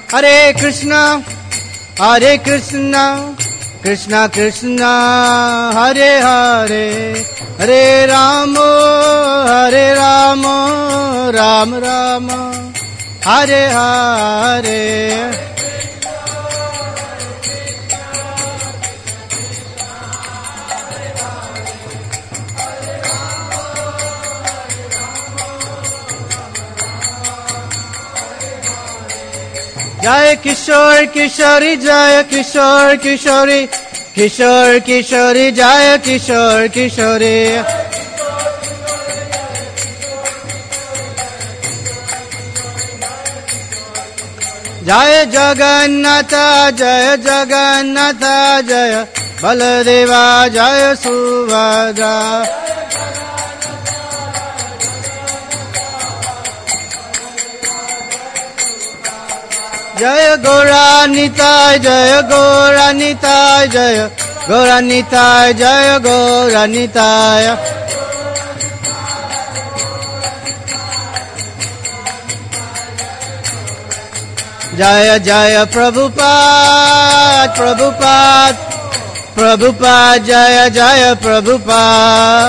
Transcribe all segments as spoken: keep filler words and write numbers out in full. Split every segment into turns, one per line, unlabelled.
Hare Krishna, Hare Krishna, Krishna Krishna, Hare Hare, Hare Rama, Hare Rama, Rama Rama, Hare Hare. Jai Kishore Kishori, Jai Kishore Kishori, Kishore Kishori, Jai Kishore Kishori. Jai Jagannatha, Jai Jagannatha, Jai Baladeva, Jai Subhadra. Jaya Gauranitai, Jaya Gauranitai, Jaya Gauranitai, Jaya Gauranitai. Jaya Jaya Prabhupada, Prabhupada, Prabhupada, Jaya Jaya Prabhupada.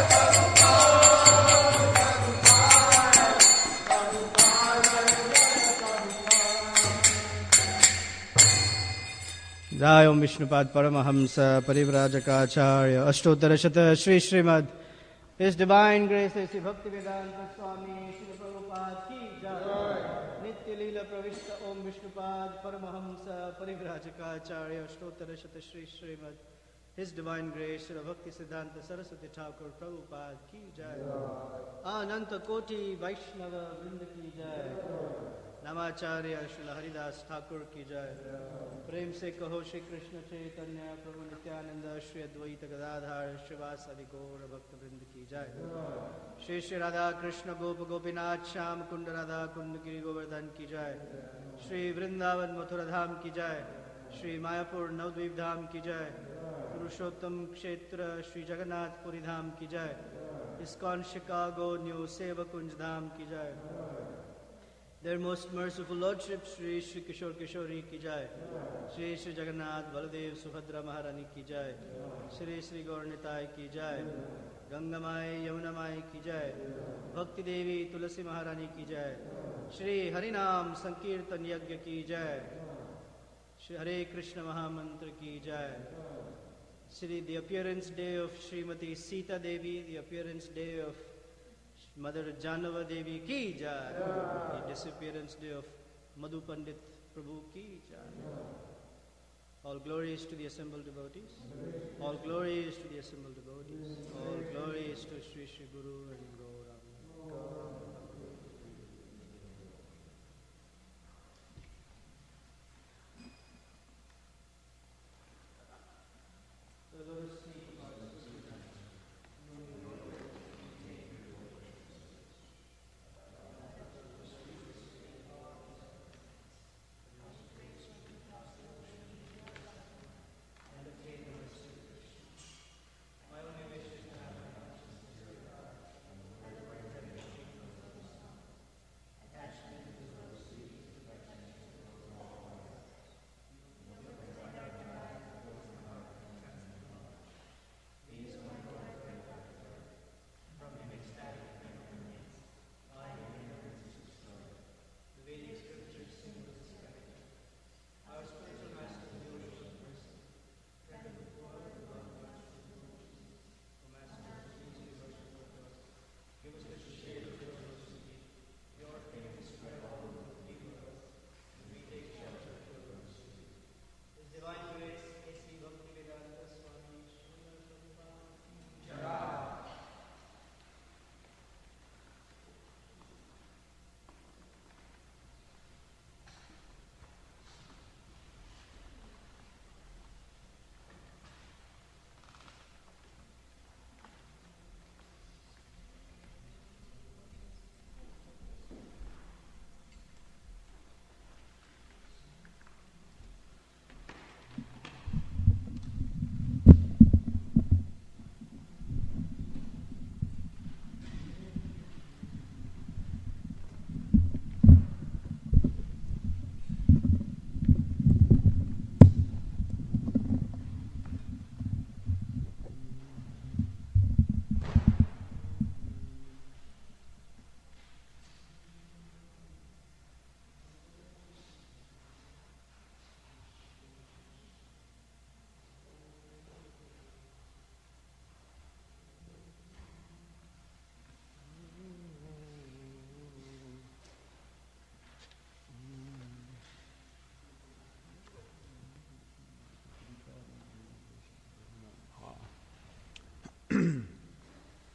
Jai Om Vishnupad Paramahamsa Parivrajakaacharya Ashtottara Shri Srimad His Divine Grace Sri Bhaktivedanta Swami Srila Prabhupada Ki Jai. Nitya Leela Pravishta Om Vishnupad Paramahamsa Parivrajakaacharya Ashtottara Shri Srimad His Divine Grace Srila Bhakti Siddhanta Saraswati Thakur Prabhupada Ki Jai. Ananta Koti Vaishnava Vrinda Ki Jai. Namacharya Srila Haridas Thakur Ki Jai. प्रेम से कहो श्री कृष्ण चैतन्य प्रभु नित्यानंद श्री अद्वैत गदाधर श्रीवासादि गौर भक्त वृंद की जय. श्री श्री राधा कृष्ण गोप गोपीनाथ श्याम कुंड राधा कुंड गिरि गोवर्धन की जय. श्री वृंदावन मथुरा धाम की जय. श्री मायापुर नवद्वीप धाम की जय. पुरुषोत्तम क्षेत्र श्री जगन्नाथपुरी धाम की जय. ISKCON Chicago New Sevakunj Dham की जय. Their most merciful Lordship Shri Shri Kishore Kishori ki jai. Shri Shri Jagannath Baladev Subhadra Maharani ki jai. Shri Shri Gaur Nitai ki jai. Ganga Mai Yamuna Mai ki jai. Bhakti Devi Tulasi Maharani ki jai. Shri Harinam Sankirtan Yagya ki jai. Shri Hare Krishna Mahamantra ki jai. Shri the appearance day of Srimati Sita Devi, the appearance day of Mother Janava Devi ki jai. The disappearance day of Madhu Pandit Prabhu ki jai. All glories to the assembled devotees. All glories to the assembled devotees. All glories to Sri Sri Guru and Gauranga.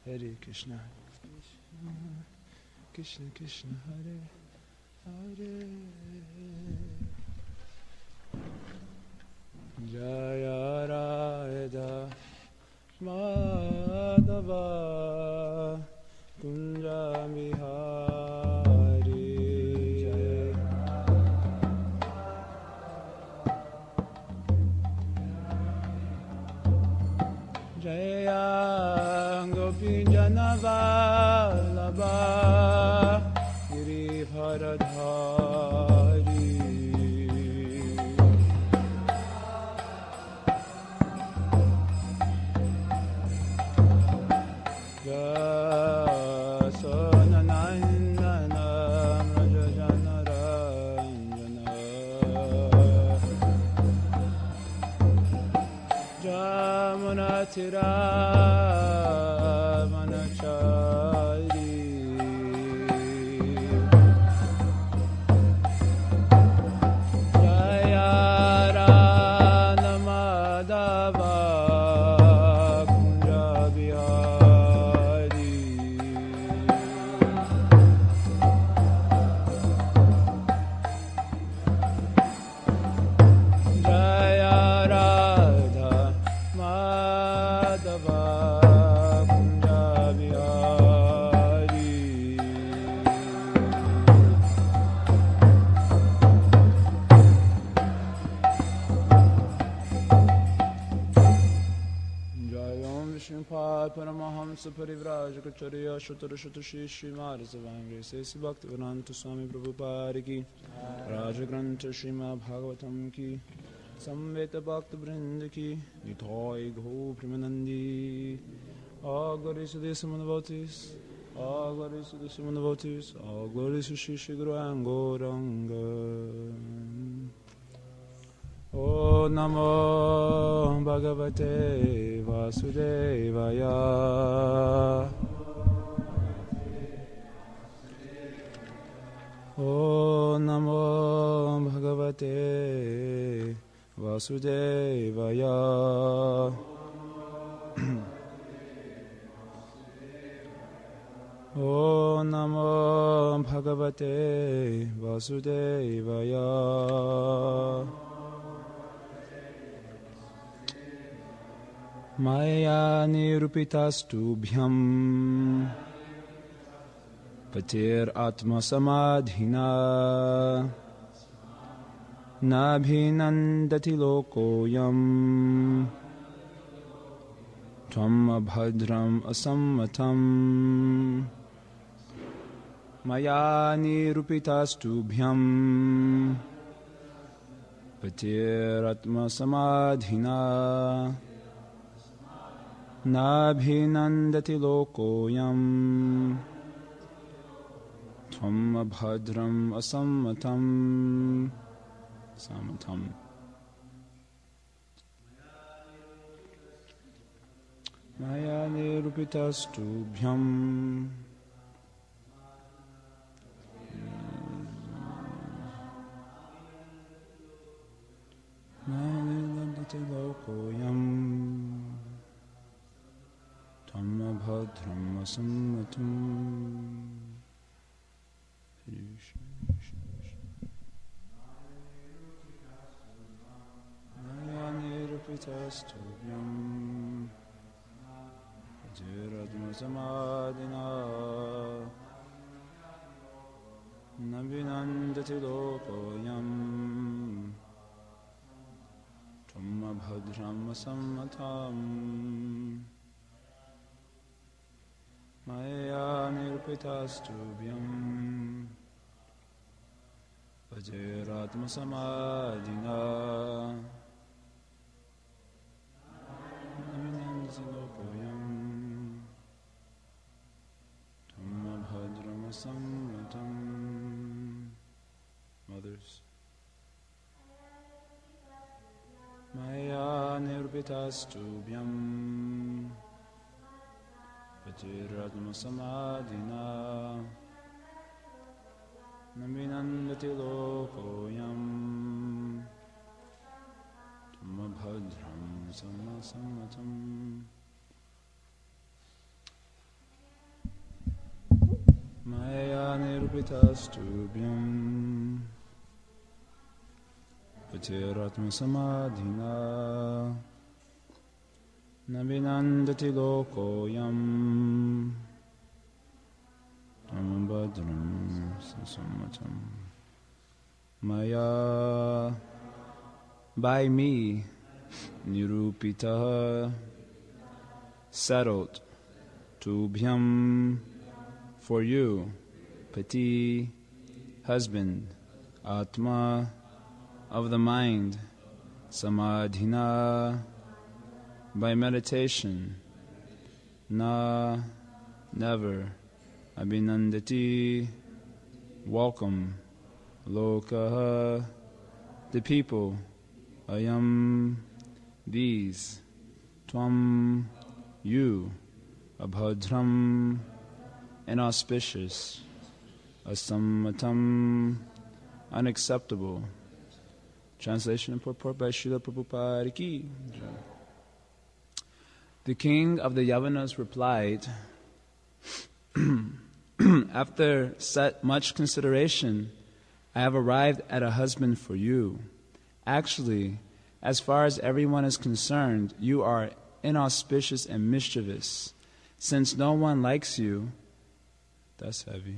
Hare Krishna, Krishna Krishna, Hare Hare. Jaya Radha Madhava Kunja Vihari. Jaya Gopinjana Vallabha Girivardhari. Jasananandana Rajajanarayana Jamunatira Manachari. Jayarana Madhava Kunja Vihari. Jaya Radha Madhava Kunja Vihari. Jayam Vishnupada Paramahamsa Parivrajakacarya Shutra Shutra Shri Srimad Savangre Sesi Bhaktivedanta Swami Prabhupada Ki Raja Grantha Srimad Bhagavatam Ki Samveta Bhakta Vrinda Ki Nithai Gho Primanandi All glories to the Samanavatis, all glories to the Samanavatis, all glories to Shri Shri Guru and Gauranga. O Namo Bhagavate Vasudevaya. O Namo Bhagavate Vasudevaya. O Namo Bhagavate Vasudevaya. Maya nirupitastubhyam patir atma samadhina nabhinandati lokoyam tvam abhadram asammatam. Maya nirupitastubhyam patir atma samadhina Nabhinandati lokoyam tvam abhadram asammatam. Sammatam. Maya nirupitastubhyam Nabhinandati lokoyam Tamma bhadram asammatam. Maya nirupitastubhyam patir-atma samadhina nabhinandati lokoyam tamma bhadram asammatam. Maya nirupitastubhyam patir-atma samadhina nabhinandati lokoyam tamma bhadram asammatam. Mothers. Maya nirupitastubhyam patir-atma samadhina nabhinandati lokoyam tamma bhadram asammatam. Nirupitastubhyam Patiratma Samadhina Navinandati Lokoyam Tambadram Sasamatam Maya by me Nirupita settled Tubhyam for you Pati husband Atma of the mind Samadhina by meditation Na never Abhinandati welcome Lokaha the people Ayam these Tvam you Abhadram inauspicious Asammatam unacceptable. Translation and purport by Srila Prabhupada Ki. The king of the Yavanas replied, after set much consideration, I have arrived at a husband for you. Actually, as far as everyone is concerned, you are inauspicious and mischievous. Since no one likes you, that's heavy.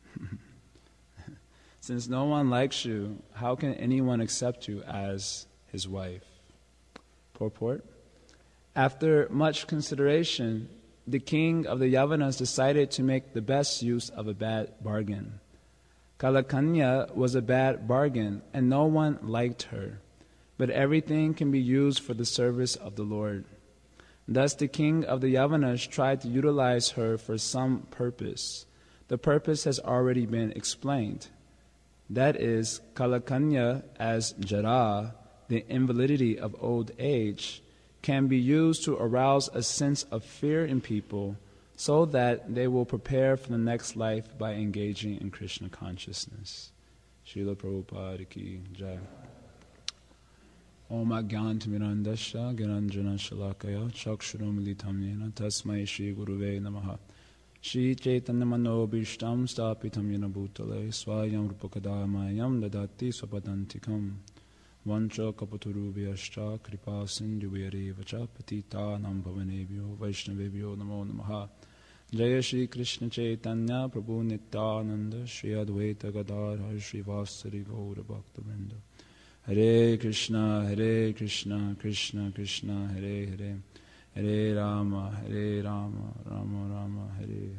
Since no one likes you, how can anyone accept you as his wife? Purport. After much consideration, the king of the Yavanas decided to make the best use of a bad bargain. Kalakanya was a bad bargain, and no one liked her, but everything can be used for the service of the Lord. Thus the king of the Yavanas tried to utilize her for some purpose. The purpose has already been explained. That is, Kalakanya as Jara, the invalidity of old age, can be used to arouse a sense of fear in people so that they will prepare for the next life by engaging in Krishna consciousness. Srila Prabhupada Ki Jai. Om Agyantamirandasya Gyananjana Shalakaya Chakshuramilitam Yena Tasmai Shri Guruve Namaha Shri Chaitanya Manobishtam Stapitam Yena Bhutale Swayam Rupakadamayam Dadati Swapadantikam Vancha Kapaturubhyascha Kripa Sindhuvyare Vacha Patita Nam Bhavanebhyo Vaishnavebhyo Namo Namaha Jaya Shri Krishna Chaitanya Prabhu Nityananda Shri Advaita Gadadhar Shri Vasari Gaura Bhaktivinoda Hare Krishna Hare Krishna Krishna Krishna Hare Hare Hare Rama Hare Rama Rama Rama Hare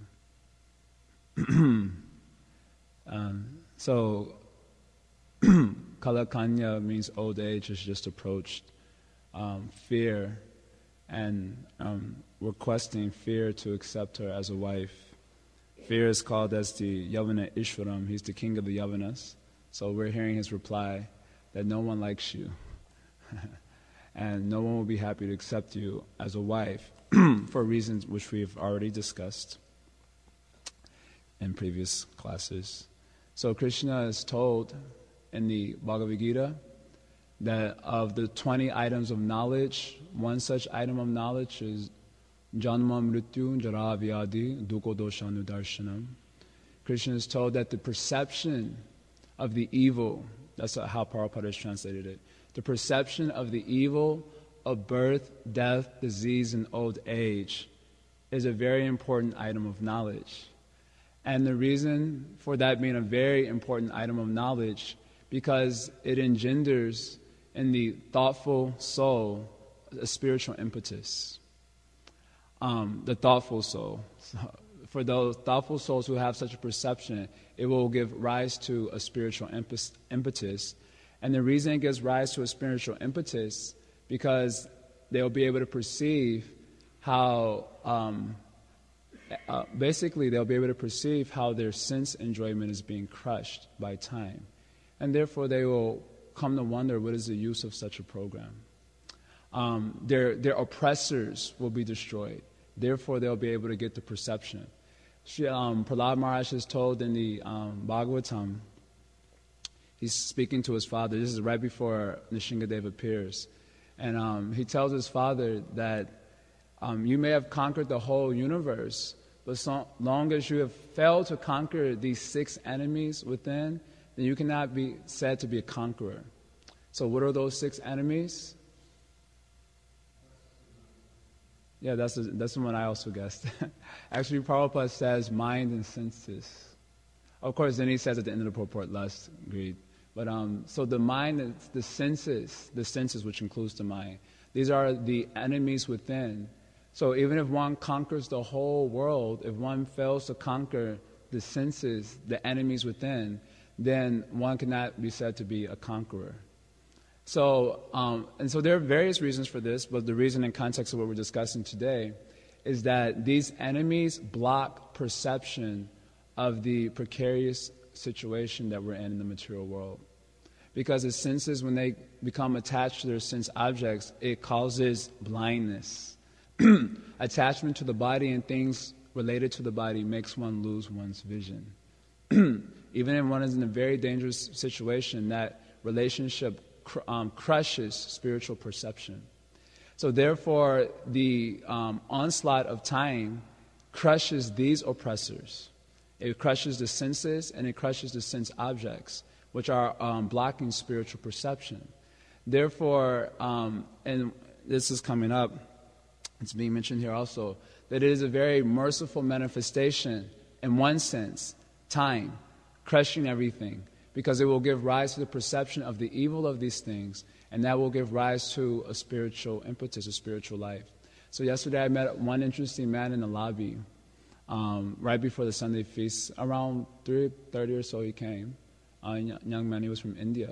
Hare. um, so Kalakanya means old age has just approached. Um, fear and um, requesting fear to accept her as a wife. Fear is called as the Yavana Ishwaram. He's the king of the Yavanas. So we're hearing his reply that no one likes you and no one will be happy to accept you as a wife for reasons which we've already discussed in previous classes. So Krishna is told in the Bhagavad Gita that of the twenty items of knowledge, one such item of knowledge is Janma Mrityu Jara Vyadi Dukkha Doshanu Darshanam. Krishna is told that the perception of the evil, that's how Prabhupada has translated it, the perception of the evil of birth, death, disease, and old age is a very important item of knowledge. And the reason for that being a very important item of knowledge, because it engenders in the thoughtful soul a spiritual impetus. Um, the thoughtful soul. So for those thoughtful souls who have such a perception, it will give rise to a spiritual impetus. And the reason it gives rise to a spiritual impetus, because they'll be able to perceive how, um, uh, basically they'll be able to perceive how their sense enjoyment is being crushed by time. And therefore they will come to wonder what is the use of such a program. Um, their, their oppressors will be destroyed. Therefore they'll be able to get the perception. She, um, Prahlad Maharaj is told in the um, Bhagavatam, he's speaking to his father. This is right before Nrsingadev appears. And um, he tells his father that um, you may have conquered the whole universe, But so long as you have failed to conquer these six enemies within, then you cannot be said to be a conqueror. So what are those six enemies? Yeah, that's the, that's the one I also guessed. Actually, Prabhupada says mind and senses. Of course, then he says at the end of the purport, lust, greed. But um, so the mind, is the senses, the senses which includes the mind. These are the enemies within. So even if one conquers the whole world, if one fails to conquer the senses, the enemies within, then one cannot be said to be a conqueror. So, um, and so there are various reasons for this, but the reason in context of what we're discussing today is that these enemies block perception of the precarious situation that we're in in the material world. Because the senses, when they become attached to their sense objects, it causes blindness. Attachment to the body and things related to the body makes one lose one's vision. Even if one is in a very dangerous situation, that relationship cr- um, crushes spiritual perception. So therefore, the um, onslaught of time crushes these oppressors. It crushes the senses and it crushes the sense objects, which are um, blocking spiritual perception. Therefore, um, and this is coming up, it's being mentioned here also, that it is a very merciful manifestation, in one sense, time, crushing everything, because it will give rise to the perception of the evil of these things, and that will give rise to a spiritual impetus, a spiritual life. So yesterday I met one interesting man in the lobby, um, right before the Sunday feast. Around three thirty or so he came, a young man, he was from India.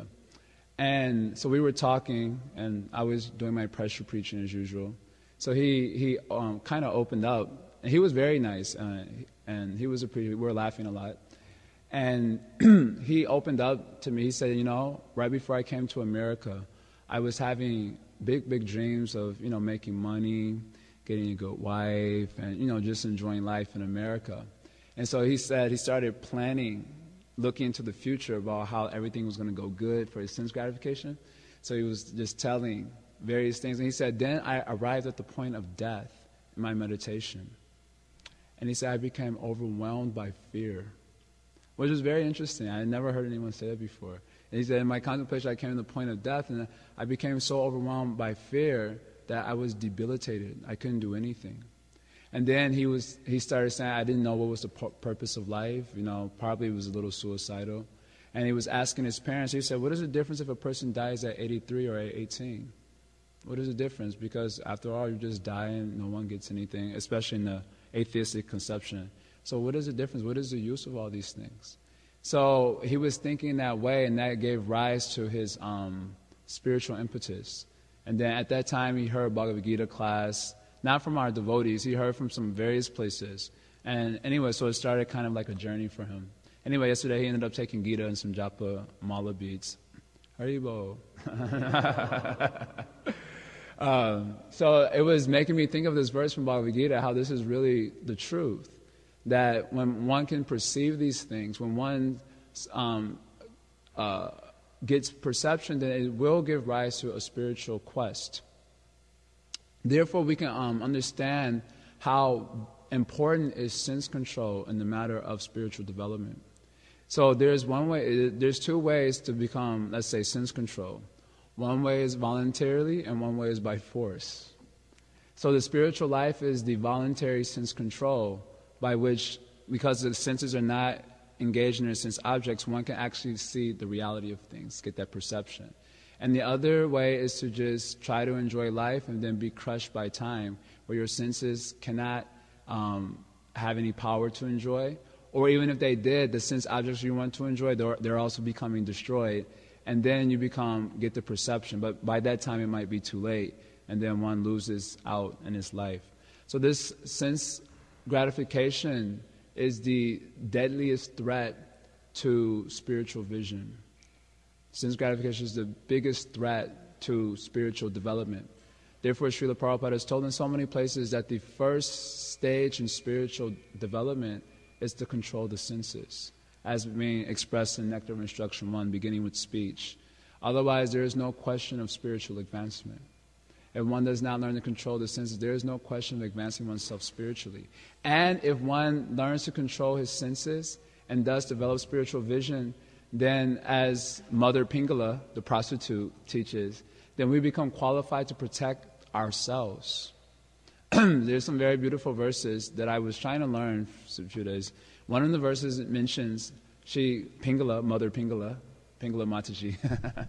And so we were talking, and I was doing my pressure preaching as usual. So he, he um, kind of opened up, and he was very nice, uh, and he was a pretty, we were laughing a lot. And he opened up to me, he said, you know, right before I came to America, I was having big, big dreams of, you know, making money, getting a good wife, and, you know, just enjoying life in America. And so he said he started planning, looking into the future about how everything was going to go good for his sense gratification. So he was just telling various things. And he said, then I arrived at the point of death in my meditation. And he said, I became overwhelmed by fear, which was very interesting. I had never heard anyone say that before. And he said, in my contemplation, I came to the point of death, and I became so overwhelmed by fear that I was debilitated. I couldn't do anything. And then he was he started saying, I didn't know what was the pu- purpose of life. You know, probably was a little suicidal. And he was asking his parents, he said, what is the difference if a person dies at eighty-three or at eighteen? What is the difference? Because after all, you're just dying, no one gets anything, especially in the atheistic conception. So what is the difference? What is the use of all these things? So he was thinking that way, and that gave rise to his um, spiritual impetus. And then at that time, he heard Bhagavad Gita class, not from our devotees, he heard from some various places. And anyway, so it started kind of like a journey for him. Anyway, yesterday he ended up taking Gita and some japa mala beads. Haribo. um, so it was making me think of this verse from Bhagavad Gita, how this is really the truth. That when one can perceive these things, when one um, uh, gets perception, then it will give rise to a spiritual quest. Therefore, we can um, understand how important is sense control in the matter of spiritual development. So there's one way, there's two ways to become, let's say, sense control. One way is voluntarily, and one way is by force. So the spiritual life is the voluntary sense control, by which, because the senses are not engaged in their sense objects, one can actually see the reality of things, get that perception. And the other way is to just try to enjoy life and then be crushed by time, where your senses cannot um, have any power to enjoy. Or even if they did, the sense objects you want to enjoy, they're, they're also becoming destroyed. And then you become get the perception. But by that time, it might be too late. And then one loses out in his life. So this sense gratification is the deadliest threat to spiritual vision. Sense gratification is the biggest threat to spiritual development. Therefore, Srila Prabhupada has told in so many places that the first stage in spiritual development is to control the senses, as being expressed in Nectar of Instruction one, beginning with speech. Otherwise, there is no question of spiritual advancement. if one does not learn to control the senses, there is no question of advancing oneself spiritually. And if one learns to control his senses and thus develop spiritual vision, then as Mother Pingala, the prostitute, teaches, then we become qualified to protect ourselves. There's some very beautiful verses that I was trying to learn for a few days. One of the verses it mentions, she, Pingala, Mother Pingala, Pingala Mataji,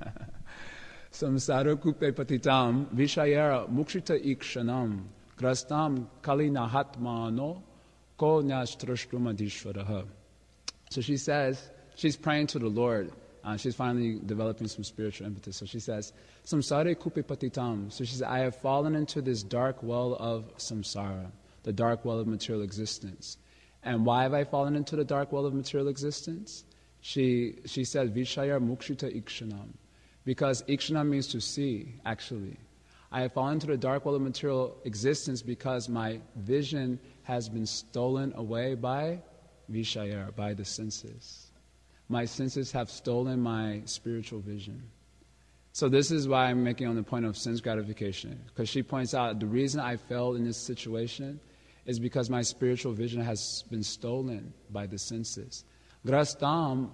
Samsara kupe patitam vishayara mukshita ikshanam grastam kalinahatmano ko nyashtrashtumadishvaraha. So she says, she's praying to the Lord. Uh, she's finally developing some spiritual impetus. So she says, Samsara kupe patitam. So she says, I have fallen into this dark well of samsara, the dark well of material existence. And why have I fallen into the dark well of material existence? She she says, Vishaya mukshita ikshanam. Because ikshanam means to see, actually. I have fallen into the dark well of material existence because my vision has been stolen away by vishaya, by the senses. My senses have stolen my spiritual vision. So this is why I'm making on the point of sense gratification. Because she points out the reason I fell in this situation is because my spiritual vision has been stolen by the senses. Grastam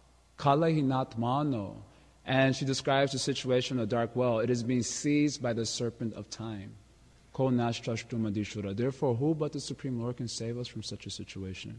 kalahinatmano. And she describes the situation of the dark well. It is being seized by the serpent of time. Ko nashtrashtumadishura. Therefore, who but the Supreme Lord can save us from such a situation?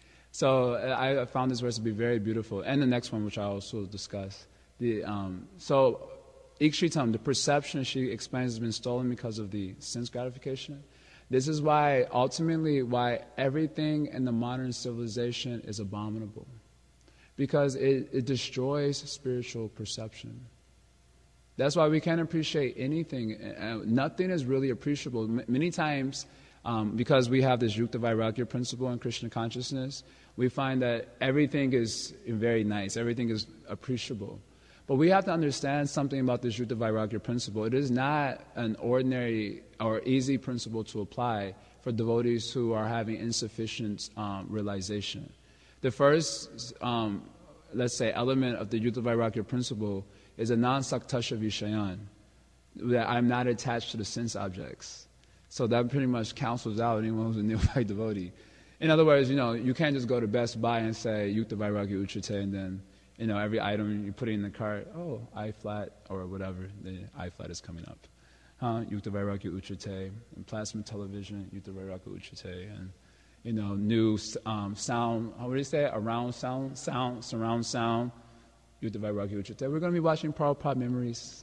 So I found this verse to be very beautiful. And the next one, which I also discuss. The, um, so, Ikshritam, the perception, she explains, has been stolen because of the sense gratification. This is why, ultimately, why everything in the modern civilization is abominable. Because it, it destroys spiritual perception. That's why we can't appreciate anything. Uh, nothing is really appreciable. M- many times, um, because we have this Yukta Vairagya principle in Krishna consciousness, we find that everything is very nice, everything is appreciable. But we have to understand something about this Yukta Vairagya principle. It is not an ordinary or easy principle to apply for devotees who are having insufficient um, realization. The first, um, let's say, element of the Yukta Vairagya principle is a non-saktasha vishayan, that I'm not attached to the sense objects. So that pretty much cancels out anyone who's a neophyte devotee. In other words, you know, you can't just go to Best Buy and say Yukta Vairagya Uchate, and then, you know, every item you put in the cart, oh, I flat or whatever, the I flat is coming up. Huh? Yukta Vairagya Uchate, and plasma television, Yukta Vairagya Uchate, and you know, new um, sound, how would you say it? Around sound, sound, surround sound. Yukta Vairagya Uchate. We're going to be watching Prabhupada Memories.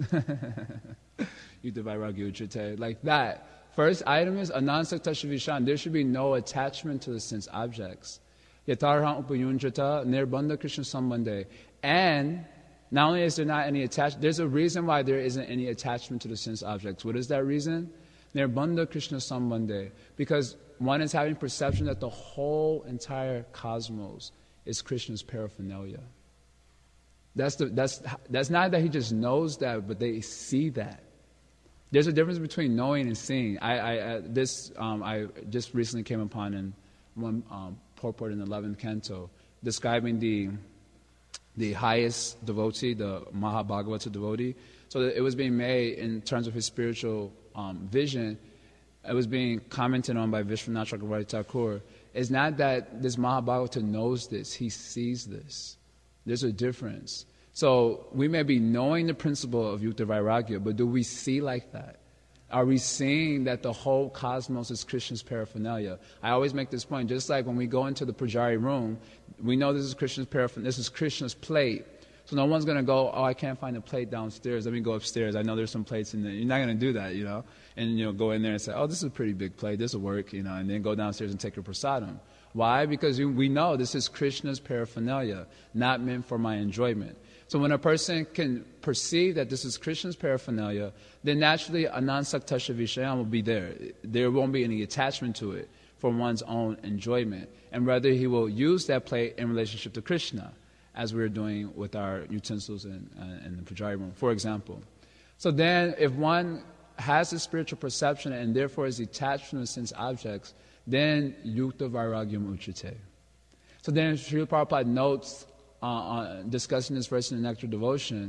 Yukta Vairagya Uchate. Like that. First item is Anansaktasha Vishan. There should be no attachment to the sense objects. Yatarhan Upayunjata Nirbandha Krishna Sambandhe. And not only is there not any attachment, there's a reason why there isn't any attachment to the sense objects. What is that reason? Nirbandha Krishna Sambandhe. Because one is having perception that the whole entire cosmos is Krishna's paraphernalia. That's, the, that's, that's not that he just knows that, but they see that. There's a difference between knowing and seeing. I, I, uh, this um, I just recently came upon in one um, purport in the eleventh canto, describing the the highest devotee, the Mahabhagavata devotee. So it was being made in terms of his spiritual um, vision. It was being commented on by Vishwanath Chakravarti Thakur. It's not that this Mahabhagavata knows this, he sees this. There's a difference. So we may be knowing the principle of Yukta Vairagya, but do we see like that? Are we seeing that the whole cosmos is Krishna's paraphernalia? I always make this point, just like when we go into the Pujari room, we know this is Krishna's paraphernalia, this is Krishna's plate. So no one's going to go, oh, I can't find a plate downstairs, let me go upstairs. I know there's some plates in there. You're not going to do that, you know. And, you know, go in there and say, oh, this is a pretty big plate, this will work, you know, and then go downstairs and take your prasadam. Why? Because we know this is Krishna's paraphernalia, not meant for my enjoyment. So when a person can perceive that this is Krishna's paraphernalia, then naturally anansaktasha vishayam will be there. There won't be any attachment to it for one's own enjoyment. And rather he will use that plate in relationship to Krishna, as we're doing with our utensils in, uh, in the Pujari room, for example. So then if one has a spiritual perception and therefore is detached from the sense objects, then Yukta Vairagyam Uchate. So then Srila Prabhupada notes, uh, uh, discussing this verse in the Nectar Devotion,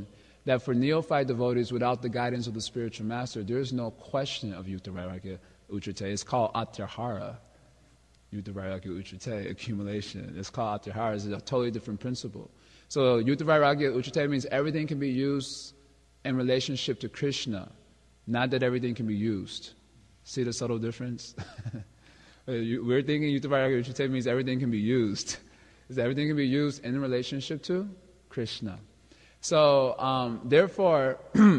that for neophyte devotees, without the guidance of the spiritual master, there is no question of Yukta Vairagya Uchite. It's called Atyahara. Yukta Vairagya Uchite, accumulation. It's called Atyahara. It's a totally different principle. So Yukta Vairagya Uchite means everything can be used in relationship to Krishna, not that everything can be used. See the subtle difference? We're thinking Yukta Vairagya Uchite means everything can be used. Is everything can be used in relationship to Krishna. So, um, therefore,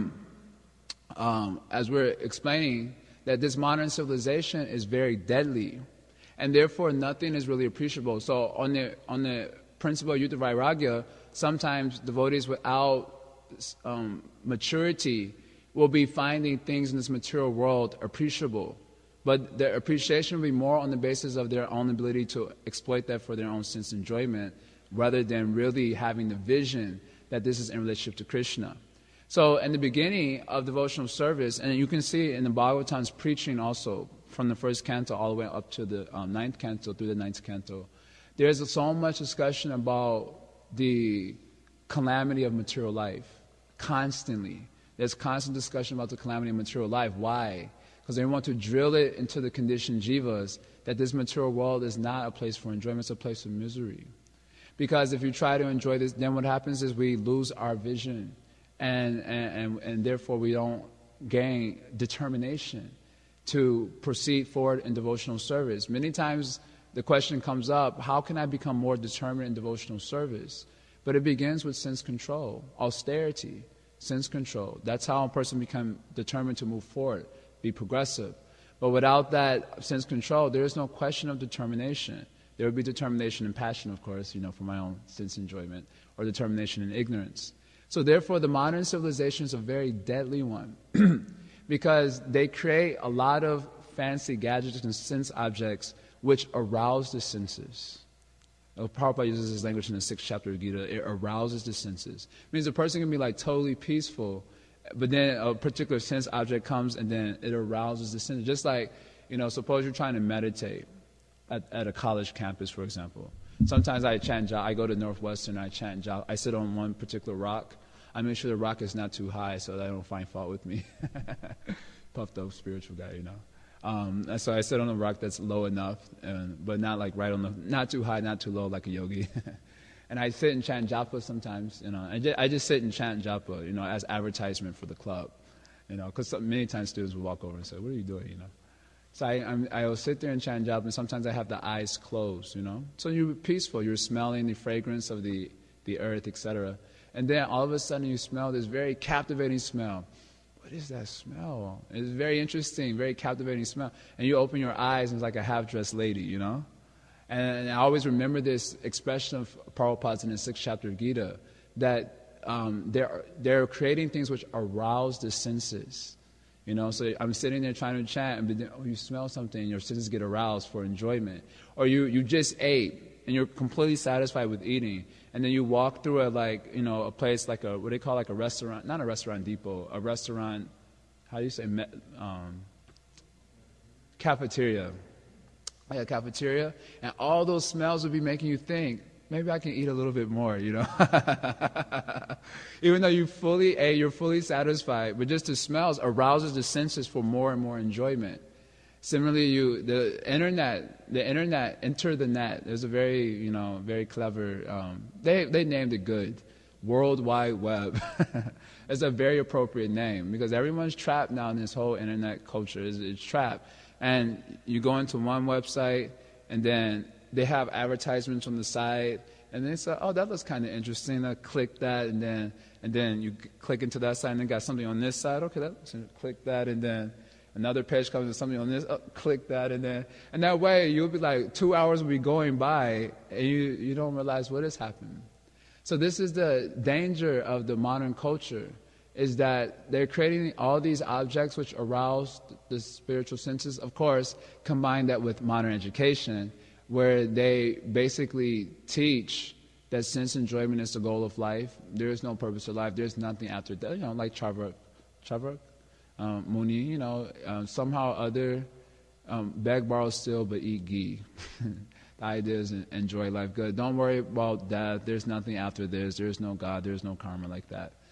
um, as we're explaining, that this modern civilization is very deadly, and therefore nothing is really appreciable. So, on the on the principle of Yukta Vairagya, sometimes devotees without um, maturity will be finding things in this material world appreciable, but their appreciation will be more on the basis of their own ability to exploit that for their own sense enjoyment, rather than really having the vision that this is in relationship to Krishna. So in the beginning of devotional service, and you can see in the Bhagavatam's preaching also, from the first canto all the way up to the um, ninth canto through the ninth canto, there's so much discussion about the calamity of material life, constantly. There's constant discussion about the calamity of material life. Why? Because they want to drill it into the conditioned jivas that this material world is not a place for enjoyment, it's a place of misery. Because if you try to enjoy this, then what happens is we lose our vision, and, and, and, and therefore we don't gain determination to proceed forward in devotional service. Many times the question comes up, how can I become more determined in devotional service? But it begins with sense control, austerity, sense control. That's how a person becomes determined to move forward, be progressive. But without that sense control, there is no question of determination. There would be determination and passion, of course, you know, for my own sense enjoyment, or determination and ignorance. So therefore, the modern civilization is a very deadly one because they create a lot of fancy gadgets and sense objects which arouse the senses. Prabhupada uses this language in the sixth chapter of Gita. It arouses the senses. It means a person can be like totally peaceful, but then a particular sense object comes and then it arouses the senses. Just like, you know, suppose you're trying to meditate at, at a college campus, for example. Sometimes I chant japa. I go to Northwestern, I chant japa. I sit on one particular rock. I make sure the rock is not too high so that I don't find fault with me. Puffed up spiritual guy, you know. Um, and so I sit on a rock that's low enough, and, but not like right on the, not too high, not too low like a yogi. And I sit and chant japa sometimes, you know. I just, I just sit and chant japa, you know, as advertisement for the club, you know, because many times students will walk over and say, "What are you doing?" You know. So I, I'm, I will sit there and chant japa, and sometimes I have the eyes closed, you know. So you're peaceful, you're smelling the fragrance of the, the earth, et cetera. And then all of a sudden you smell this very captivating smell. What is that smell? It's very interesting, very captivating smell. And you open your eyes and it's like a half-dressed lady, you know. And I always remember this expression of Prabhupada's in the sixth chapter of Gita, that um, they're, they're creating things which arouse the senses. You know, so I'm sitting there trying to chant, and then, oh, you smell something, and your senses get aroused for enjoyment. Or you, you just ate, and you're completely satisfied with eating, and then you walk through a, like, you know, a place like a, what do they call, like a restaurant, not a restaurant depot, a restaurant, how do you say, um, cafeteria. Like a cafeteria, and all those smells would be making you think, maybe I can eat a little bit more, you know. Even though you fully ate, you're fully satisfied, but just the smells arouses the senses for more and more enjoyment. Similarly, you the internet, the internet, enter the net. There's a very, you know, very clever. Um, they they named it good, World Wide Web. It's a very appropriate name because everyone's trapped now in this whole internet culture. It's, it's trapped, and you go into one website, and then they have advertisements on the side, and they say, "Oh, that looks kind of interesting." I click that, and then and then you click into that side, and then got something on this side. Okay, that click that, and then another page comes with something on this. Oh, click that, and then and that way you'll be like two hours will be going by, and you you don't realize what has happened. So this is the danger of the modern culture, is that they're creating all these objects which arouse the spiritual senses. Of course, combine that with modern education, where they basically teach that sense enjoyment is the goal of life. There is no purpose of life. There's nothing after death. You know, like Charvak, Charvak, um, Muni, you know, um, somehow other, um, beg, borrow, steal, but eat ghee. The idea is enjoy life good. Don't worry about death. There's nothing after this. There's no God. There's no karma like that.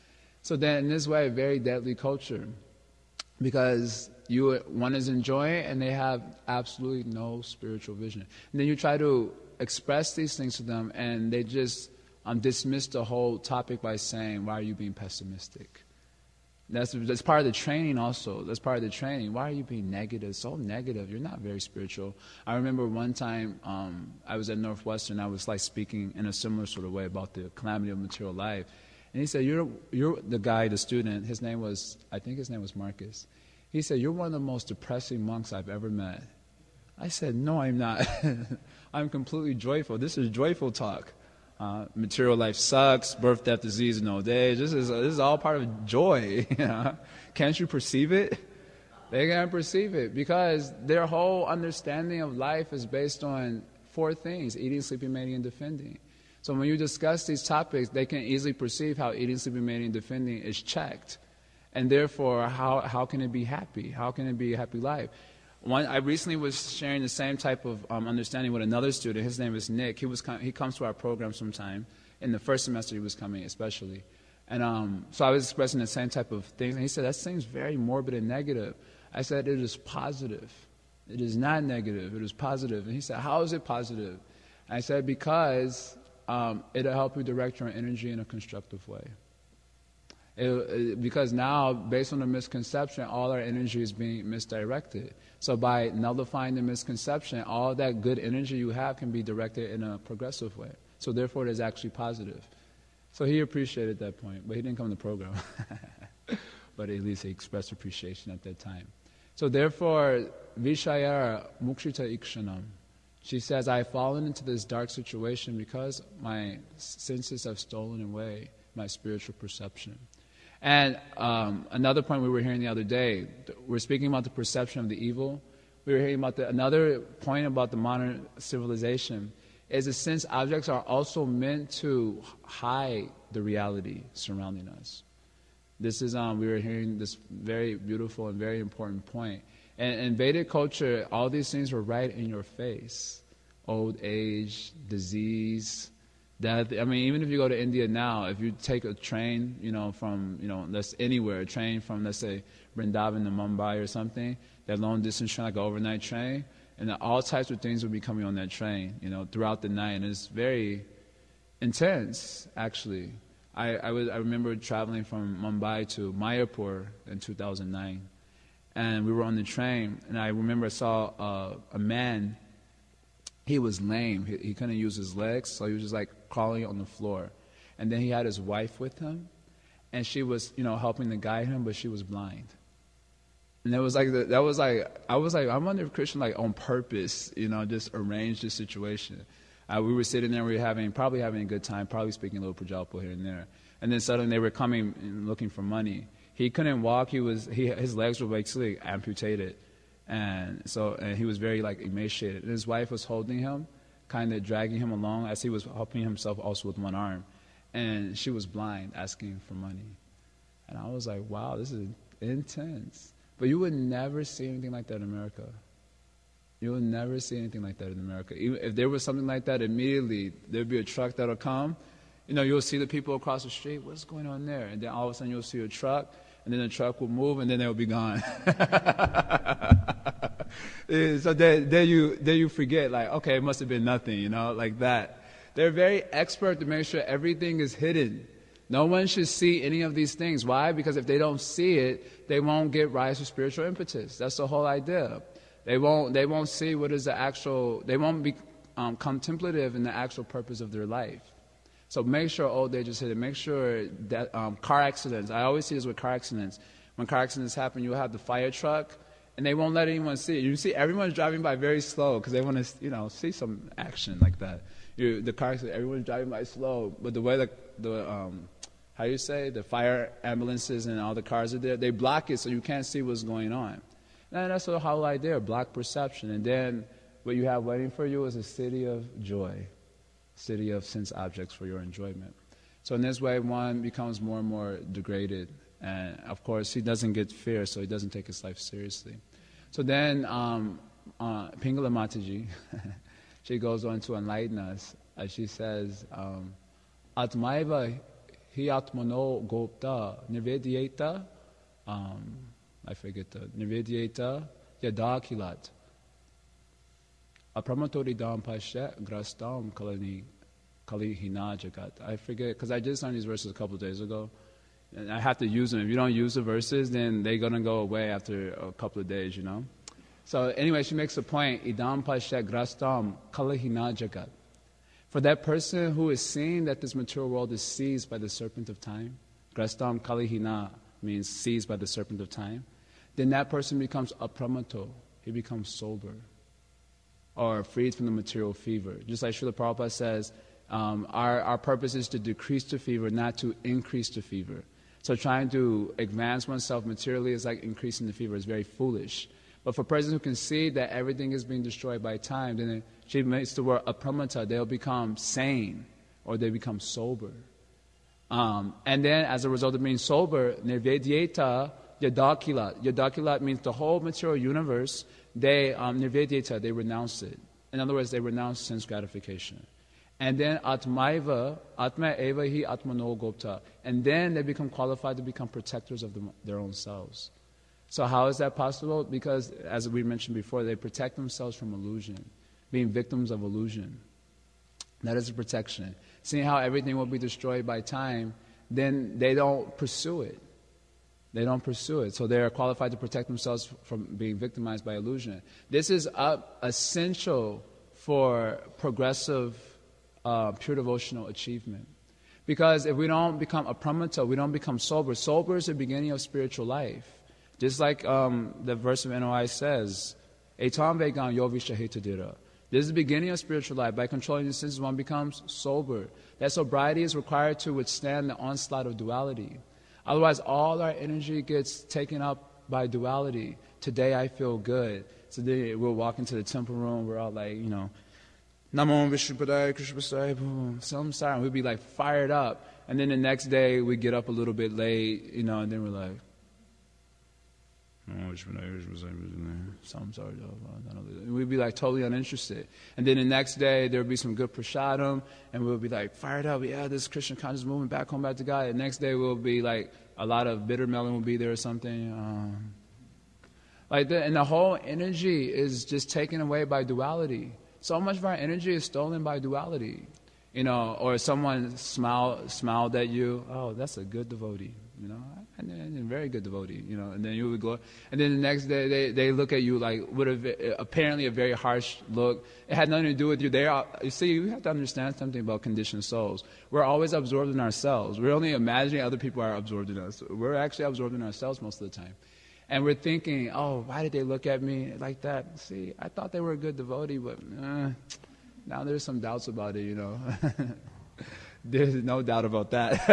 So then in this way, very deadly culture, because you one is enjoying and they have absolutely no spiritual vision. And then you try to express these things to them and they just um, dismiss the whole topic by saying, why are you being pessimistic? That's, that's part of the training also. That's part of the training. Why are you being negative? So negative. You're not very spiritual. I remember one time um, I was at Northwestern. I was like speaking in a similar sort of way about the calamity of material life. And he said, you're, you're the guy, the student, his name was, I think his name was Marcus. He said, you're one of the most depressing monks I've ever met. I said, no, I'm not. I'm completely joyful. This is joyful talk. Uh, material life sucks, birth, death, disease, and old age. This is, this is all part of joy. You know? Can't you perceive it? They can't perceive it because their whole understanding of life is based on four things: eating, sleeping, mating, and defending. So when you discuss these topics, they can easily perceive how eating, sleeping, mating, and defending is checked. And therefore, how, how can it be happy? How can it be a happy life? One, I recently was sharing the same type of um, understanding with another student. His name is Nick. He was com- he comes to our program sometime. In the first semester he was coming especially. And um, so I was expressing the same type of things. And he said, that seems very morbid and negative. I said, it is positive. It is not negative. It is positive. And he said, how is it positive? I said, because um, it'll help you direct your energy in a constructive way. It, it, because now, based on the misconception, all our energy is being misdirected. So by nullifying the misconception, all that good energy you have can be directed in a progressive way. So therefore, it is actually positive. So he appreciated that point, but he didn't come to the program. But at least he expressed appreciation at that time. So therefore, Vishayara Mukshita Ikshanam. She says, I have fallen into this dark situation because my senses have stolen away my spiritual perception. And um, another point we were hearing the other day, we're speaking about the perception of the evil. We were hearing about the, another point about the modern civilization is that since objects are also meant to hide the reality surrounding us. This is, um, we were hearing this very beautiful and very important point. And in Vedic culture, all these things were right in your face. Old age, disease, death. I mean, even if you go to India now, if you take a train, you know, from, you know, that's anywhere, a train from, let's say, Vrindavan to Mumbai or something, that long distance train, like an overnight train, and all types of things will be coming on that train, you know, throughout the night. And it's very intense, actually. I, I, was, I remember traveling from Mumbai to Mayapur in two thousand nine, and we were on the train, and I remember I saw uh, a man. He was lame. He, he couldn't use his legs, so he was just like crawling on the floor. And then he had his wife with him, and she was, you know, helping to guide him, but she was blind. And that was like, the, that was like, I was like, I wonder if Krishna, like, on purpose, you know, just arranged the situation. Uh, we were sitting there, we were having, probably having a good time, probably speaking a little Prajalpo here and there. And then suddenly they were coming and looking for money. He couldn't walk. He was, he, his legs were basically amputated. And so, and he was very like emaciated. And his wife was holding him, kind of dragging him along as he was helping himself also with one arm. And she was blind, asking for money. And I was like, wow, this is intense. But you would never see anything like that in America. You would never see anything like that in America. Even if there was something like that, immediately there'd be a truck that'll come. You know, you'll see the people across the street. What's going on there? And then all of a sudden you'll see a truck. And then the truck will move, and then they'll be gone. So then, then you then you forget, like, okay, it must have been nothing, you know, like that. They're very expert to make sure everything is hidden. No one should see any of these things. Why? Because if they don't see it, they won't get rise to spiritual impetus. That's the whole idea. They won't they won't see what is the actual. They won't be um, contemplative in the actual purpose of their life. So make sure old age is hidden. Make sure that um, car accidents, I always see this with car accidents. When car accidents happen, you'll have the fire truck, and they won't let anyone see it. You see everyone's driving by very slow because they want to, you know, see some action like that. You, the car accident, everyone's driving by slow, but the way the, the um, how you say, the fire ambulances and all the cars are there, they block it so you can't see what's going on. And that's the whole idea, block perception. And then what you have waiting for you is a city of joy. City of sense objects for your enjoyment. So in this way, one becomes more and more degraded. And of course, he doesn't get fear, so he doesn't take his life seriously. So then, um, uh, Pingala Mataji, she goes on to enlighten us. As she says, um, Atmaiva Hiatmano Gopta Nivedyeta, um, I forget the Nivedyeta Yadakilat. Apramatori Dam Pashet Grastam Kalani Kalihina Jagat. I forget, because I just learned these verses a couple of days ago. And I have to use them. If you don't use the verses, then they're going to go away after a couple of days, you know. So anyway, she makes a point, Idam Pashet Grastam Kalihina Jagat. For that person who is seeing that this material world is seized by the serpent of time, Grastam Kalihina means seized by the serpent of time, then that person becomes apramato, he becomes sober, or freed from the material fever. Just like Srila Prabhupada says, um, our, our purpose is to decrease the fever, not to increase the fever. So trying to advance oneself materially is like increasing the fever. It's very foolish. But for persons who can see that everything is being destroyed by time, then she makes the word apramata, they'll become sane, or they become sober. Um, and then as a result of being sober, nirvedyeta yadakilat. Yadakilat means the whole material universe, they, um, nirvedyeta, they renounce it. In other words, they renounce sense gratification. And then atmaiva, atma eva hi atmano gopta. And then they become qualified to become protectors of them, their own selves. So how is that possible? Because, as we mentioned before, they protect themselves from illusion, being victims of illusion. That is a protection. Seeing how everything will be destroyed by time, then they don't pursue it. They don't pursue it. So they are qualified to protect themselves from being victimized by illusion. This is uh, essential for progressive uh, pure devotional achievement. Because if we don't become apramata, we don't become sober. Sober is the beginning of spiritual life. Just like um, the verse of N O I says, Etam vegan yovishahetadira. This is the beginning of spiritual life. By controlling the senses, one becomes sober. That sobriety is required to withstand the onslaught of duality. Otherwise, all our energy gets taken up by duality. Today I feel good. So then we'll walk into the temple room, we're all like, you know, Namo Vishnupadaya Krishnapadaya, boom, samsara. We'd be like fired up. And then the next day we get up a little bit late, you know, and then we're like, we'd be like totally uninterested. And then the next day there would be some good prasadam, and we'll be like fired up. Yeah, this Krishna conscious movement, back home, back to God. The next day we'll be like a lot of bitter melon will be there or something. Um, like the, and the whole energy is just taken away by duality. So much of our energy is stolen by duality. You know, or someone smiled smiled at you. Oh, that's a good devotee. You know, and then a very good devotee, you know, and then you would go, and then the next day they, they look at you like with a, apparently a very harsh look. It had nothing to do with you. They are, you see, you have to understand something about conditioned souls. We're always absorbed in ourselves. We're only imagining other people are absorbed in us. We're actually absorbed in ourselves most of the time. And we're thinking, oh, why did they look at me like that? See, I thought they were a good devotee, but uh, now there's some doubts about it, you know. There's no doubt about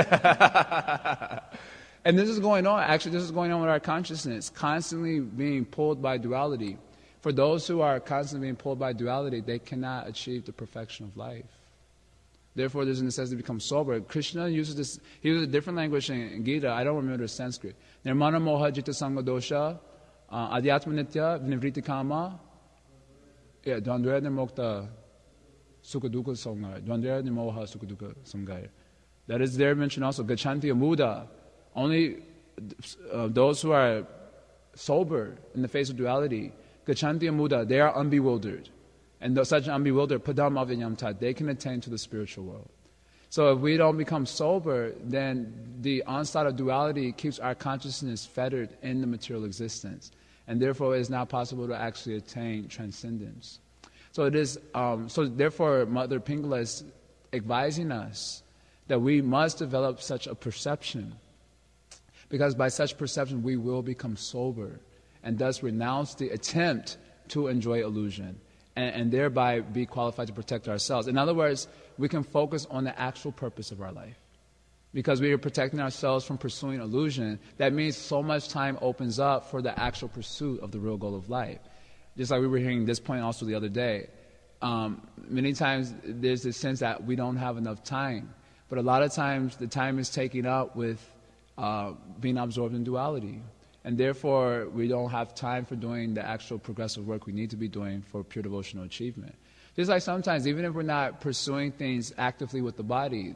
that. And this is going on, actually, this is going on with our consciousness, constantly being pulled by duality. For those who are constantly being pulled by duality, they cannot achieve the perfection of life. Therefore, there's a necessity to become sober. Krishna uses this, he uses a different language in Gita, I don't remember the Sanskrit. Nirmana moha jita sangha dosha, adhyatma nitya, vinivriti kama, yeah, dvandvaya nirmokta, sukha dukkha samgaya, dvandvaya nirmoha sukha dukkha samgaya. That is there mentioned also, gachanti amuda. Only uh, those who are sober in the face of duality, gachanti amuda, they are unbewildered. And those such unbewildered, padam avinyamtat, they can attain to the spiritual world. So if we don't become sober, then the onslaught of duality keeps our consciousness fettered in the material existence. And therefore it is not possible to actually attain transcendence. So it is, um, so therefore Mother Pingala is advising us that we must develop such a perception. Because by such perception, we will become sober and thus renounce the attempt to enjoy illusion and, and thereby be qualified to protect ourselves. In other words, we can focus on the actual purpose of our life. Because we are protecting ourselves from pursuing illusion, that means so much time opens up for the actual pursuit of the real goal of life. Just like we were hearing this point also the other day. Um, many times there's this sense that we don't have enough time. But a lot of times the time is taken up with Uh, being absorbed in duality. And therefore, we don't have time for doing the actual progressive work we need to be doing for pure devotional achievement. Just like sometimes, even if we're not pursuing things actively with the body,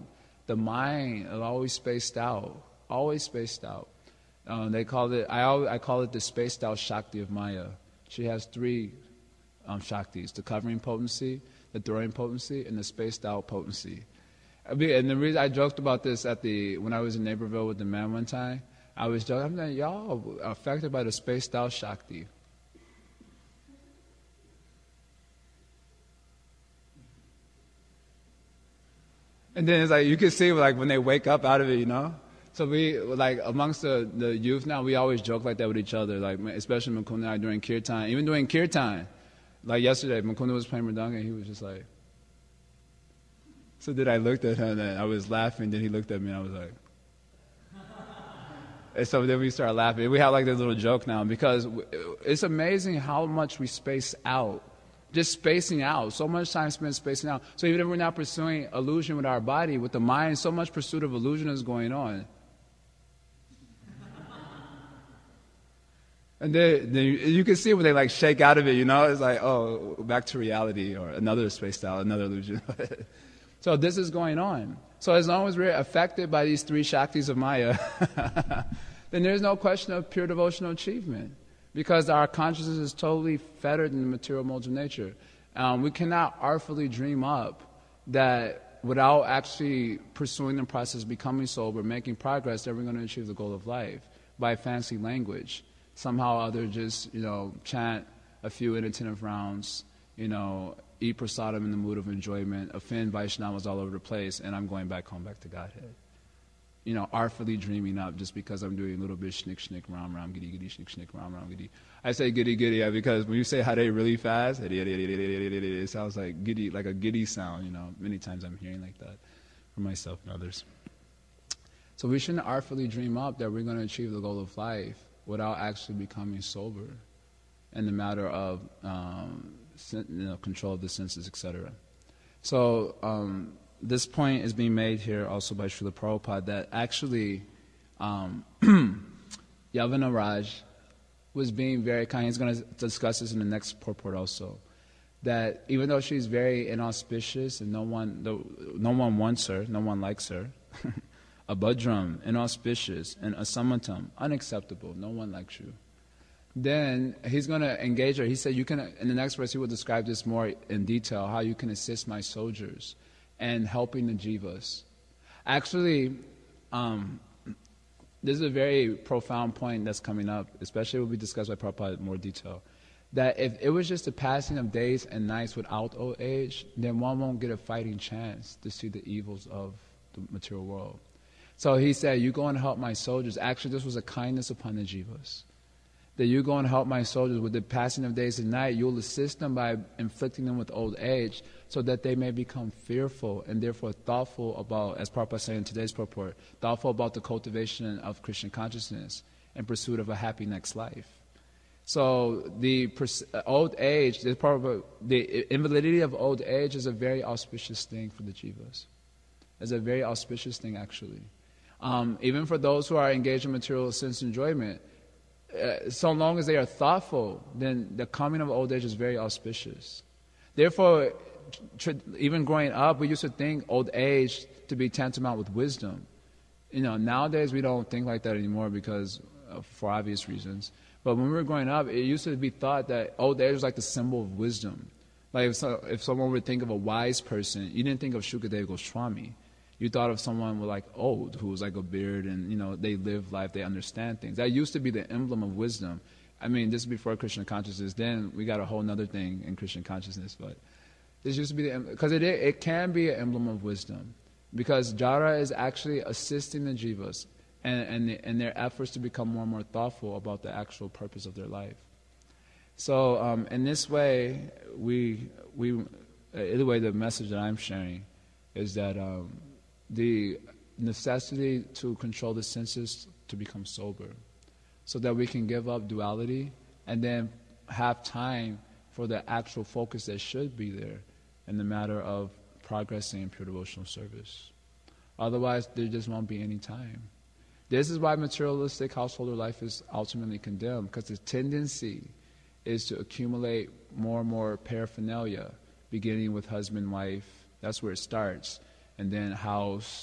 the mind is always spaced out, always spaced out. Um, they call it, I, always, I call it the spaced out Shakti of Maya. She has three um, Shaktis, the covering potency, the throwing potency, and the spaced out potency. And the reason I joked about this at the when I was in Naperville with the man one time, I was joking, I'm like, y'all are affected by the spaced out Shakti. And then it's like, you can see like when they wake up out of it, you know? So we, like amongst the, the youth now, we always joke like that with each other, like especially Mukunda and I during Kirtan. Even during Kirtan, like yesterday, Mukunda was playing Mridanga and he was just like, so then I looked at him and I was laughing, then he looked at me and I was like, and so then we started laughing. We have like this little joke now because it's amazing how much we space out. Just spacing out. So much time spent spacing out. So even if we're not pursuing illusion with our body, with the mind, so much pursuit of illusion is going on. And then, then you can see when they like shake out of it, you know, it's like, oh, back to reality or another spaced out, another illusion. So this is going on. So as long as we're affected by these three Shaktis of Maya, then there's no question of pure devotional achievement because our consciousness is totally fettered in the material modes of nature. Um, we cannot artfully dream up that without actually pursuing the process of becoming sober, making progress, that we're going to achieve the goal of life by fancy language. Somehow or other just, you know, chant a few inattentive rounds, you know, eat prasadam in the mood of enjoyment, offend Vaishnavas all over the place, and I'm going back home, back to Godhead. You know, artfully dreaming up just because I'm doing a little bit shnick, shnick, ram, ram, giddy, giddy, shnick, shnick, ram, ram, giddy. I say giddy, giddy because when you say Hare really fast, it sounds like giddy, like a giddy sound, you know. Many times I'm hearing like that for myself and others. So we shouldn't artfully dream up that we're going to achieve the goal of life without actually becoming sober in the matter of um, you know, control of the senses, et cetera. So um, this point is being made here also by Srila Prabhupada that actually um, Yavana Raj was being very kind. He's going to discuss this in the next purport also. That even though she's very inauspicious and no one, no one wants her, no one likes her, abhadram, inauspicious, and asammatam, unacceptable, no one likes you. Then he's going to engage her. He said, you can, in the next verse, he will describe this more in detail, how you can assist my soldiers and helping the jivas. Actually, um, this is a very profound point that's coming up, especially will be discussed by Prabhupada in more detail. That if it was just a passing of days and nights without old age, then one won't get a fighting chance to see the evils of the material world. So he said, you go and help my soldiers. Actually, this was a kindness upon the jivas. That you go and help my soldiers with the passing of days and night. You'll assist them by inflicting them with old age so that they may become fearful and therefore thoughtful about, as Prabhupada said in today's purport, thoughtful about the cultivation of Krishna consciousness in pursuit of a happy next life. So the pers- old age, the, Prabhupada, the invalidity of old age is a very auspicious thing for the jivas. It's a very auspicious thing actually. Um, even for those who are engaged in material sense enjoyment, uh, so long as they are thoughtful, then the coming of old age is very auspicious. Therefore, tr- even growing up, we used to think old age to be tantamount with wisdom. You know, nowadays we don't think like that anymore because, uh, for obvious reasons. But when we were growing up, it used to be thought that old age was like the symbol of wisdom. Like if, so, if someone would think of a wise person, you didn't think of Shukadeva Goswami. You thought of someone with like old, who was like a beard and, you know, they live life, they understand things. That used to be the emblem of wisdom. I mean, this is before Krishna consciousness. Then we got a whole other thing in Krishna consciousness. But this used to be the, because it, it can be an emblem of wisdom. Because Jara is actually assisting the jivas and, and, the, and their efforts to become more and more thoughtful about the actual purpose of their life. So um, in this way, we, we, either way, the message that I'm sharing is that um, the necessity to control the senses to become sober so that we can give up duality and then have time for the actual focus that should be there in the matter of progressing in pure devotional service. Otherwise, there just won't be any time. This is why materialistic householder life is ultimately condemned, because the tendency is to accumulate more and more paraphernalia, beginning with husband, wife. That's where it starts. And then house,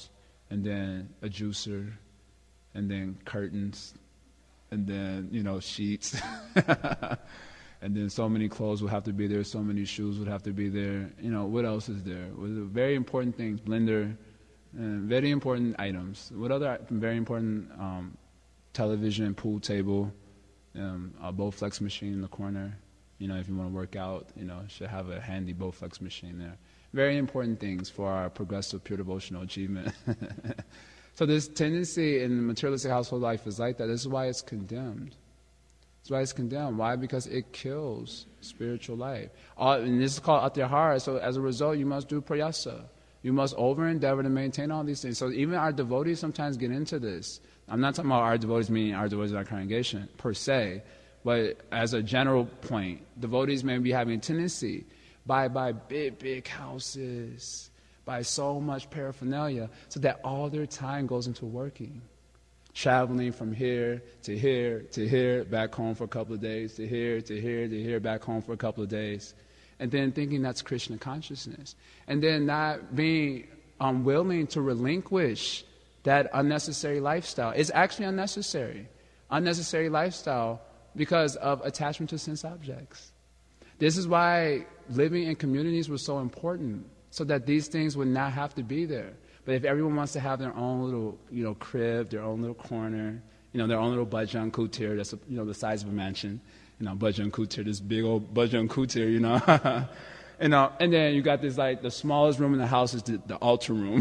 and then a juicer, and then curtains, and then, you know, sheets. And then so many clothes would have to be there, so many shoes would have to be there. You know, what else is there? Very important things, blender, uh, very important items. What other very important, um, television, pool table, um, a Bowflex machine in the corner. You know, if you want to work out, you know, should have a handy Bowflex machine there. Very important things for our progressive pure devotional achievement. So this tendency in the materialistic household life is like that. This is why it's condemned. That's why it's condemned. Why? Because it kills spiritual life. Uh, and this is called atyahara. So as a result, you must do prayasa. You must over-endeavor to maintain all these things. So even our devotees sometimes get into this. I'm not talking about our devotees, meaning our devotees in our congregation, per se. But as a general point, devotees may be having a tendency buy, buy big, big houses, buy so much paraphernalia, so that all their time goes into working. Traveling from here to here to here, back home for a couple of days, to here, to here, to here, back home for a couple of days. And then thinking that's Krishna consciousness. And then not being unwilling to relinquish that unnecessary lifestyle. It's actually unnecessary. Unnecessary lifestyle because of attachment to sense objects. This is why living in communities was so important, so that these things would not have to be there. But if everyone wants to have their own little, you know, crib, their own little corner, you know, their own little Bajrang Kutir, that's, you know, the size of a mansion, you know, Bajrang Kutir, this big old Bajrang Kutir, you know. you know, and then you got this, like, the smallest room in the house is the, the altar room.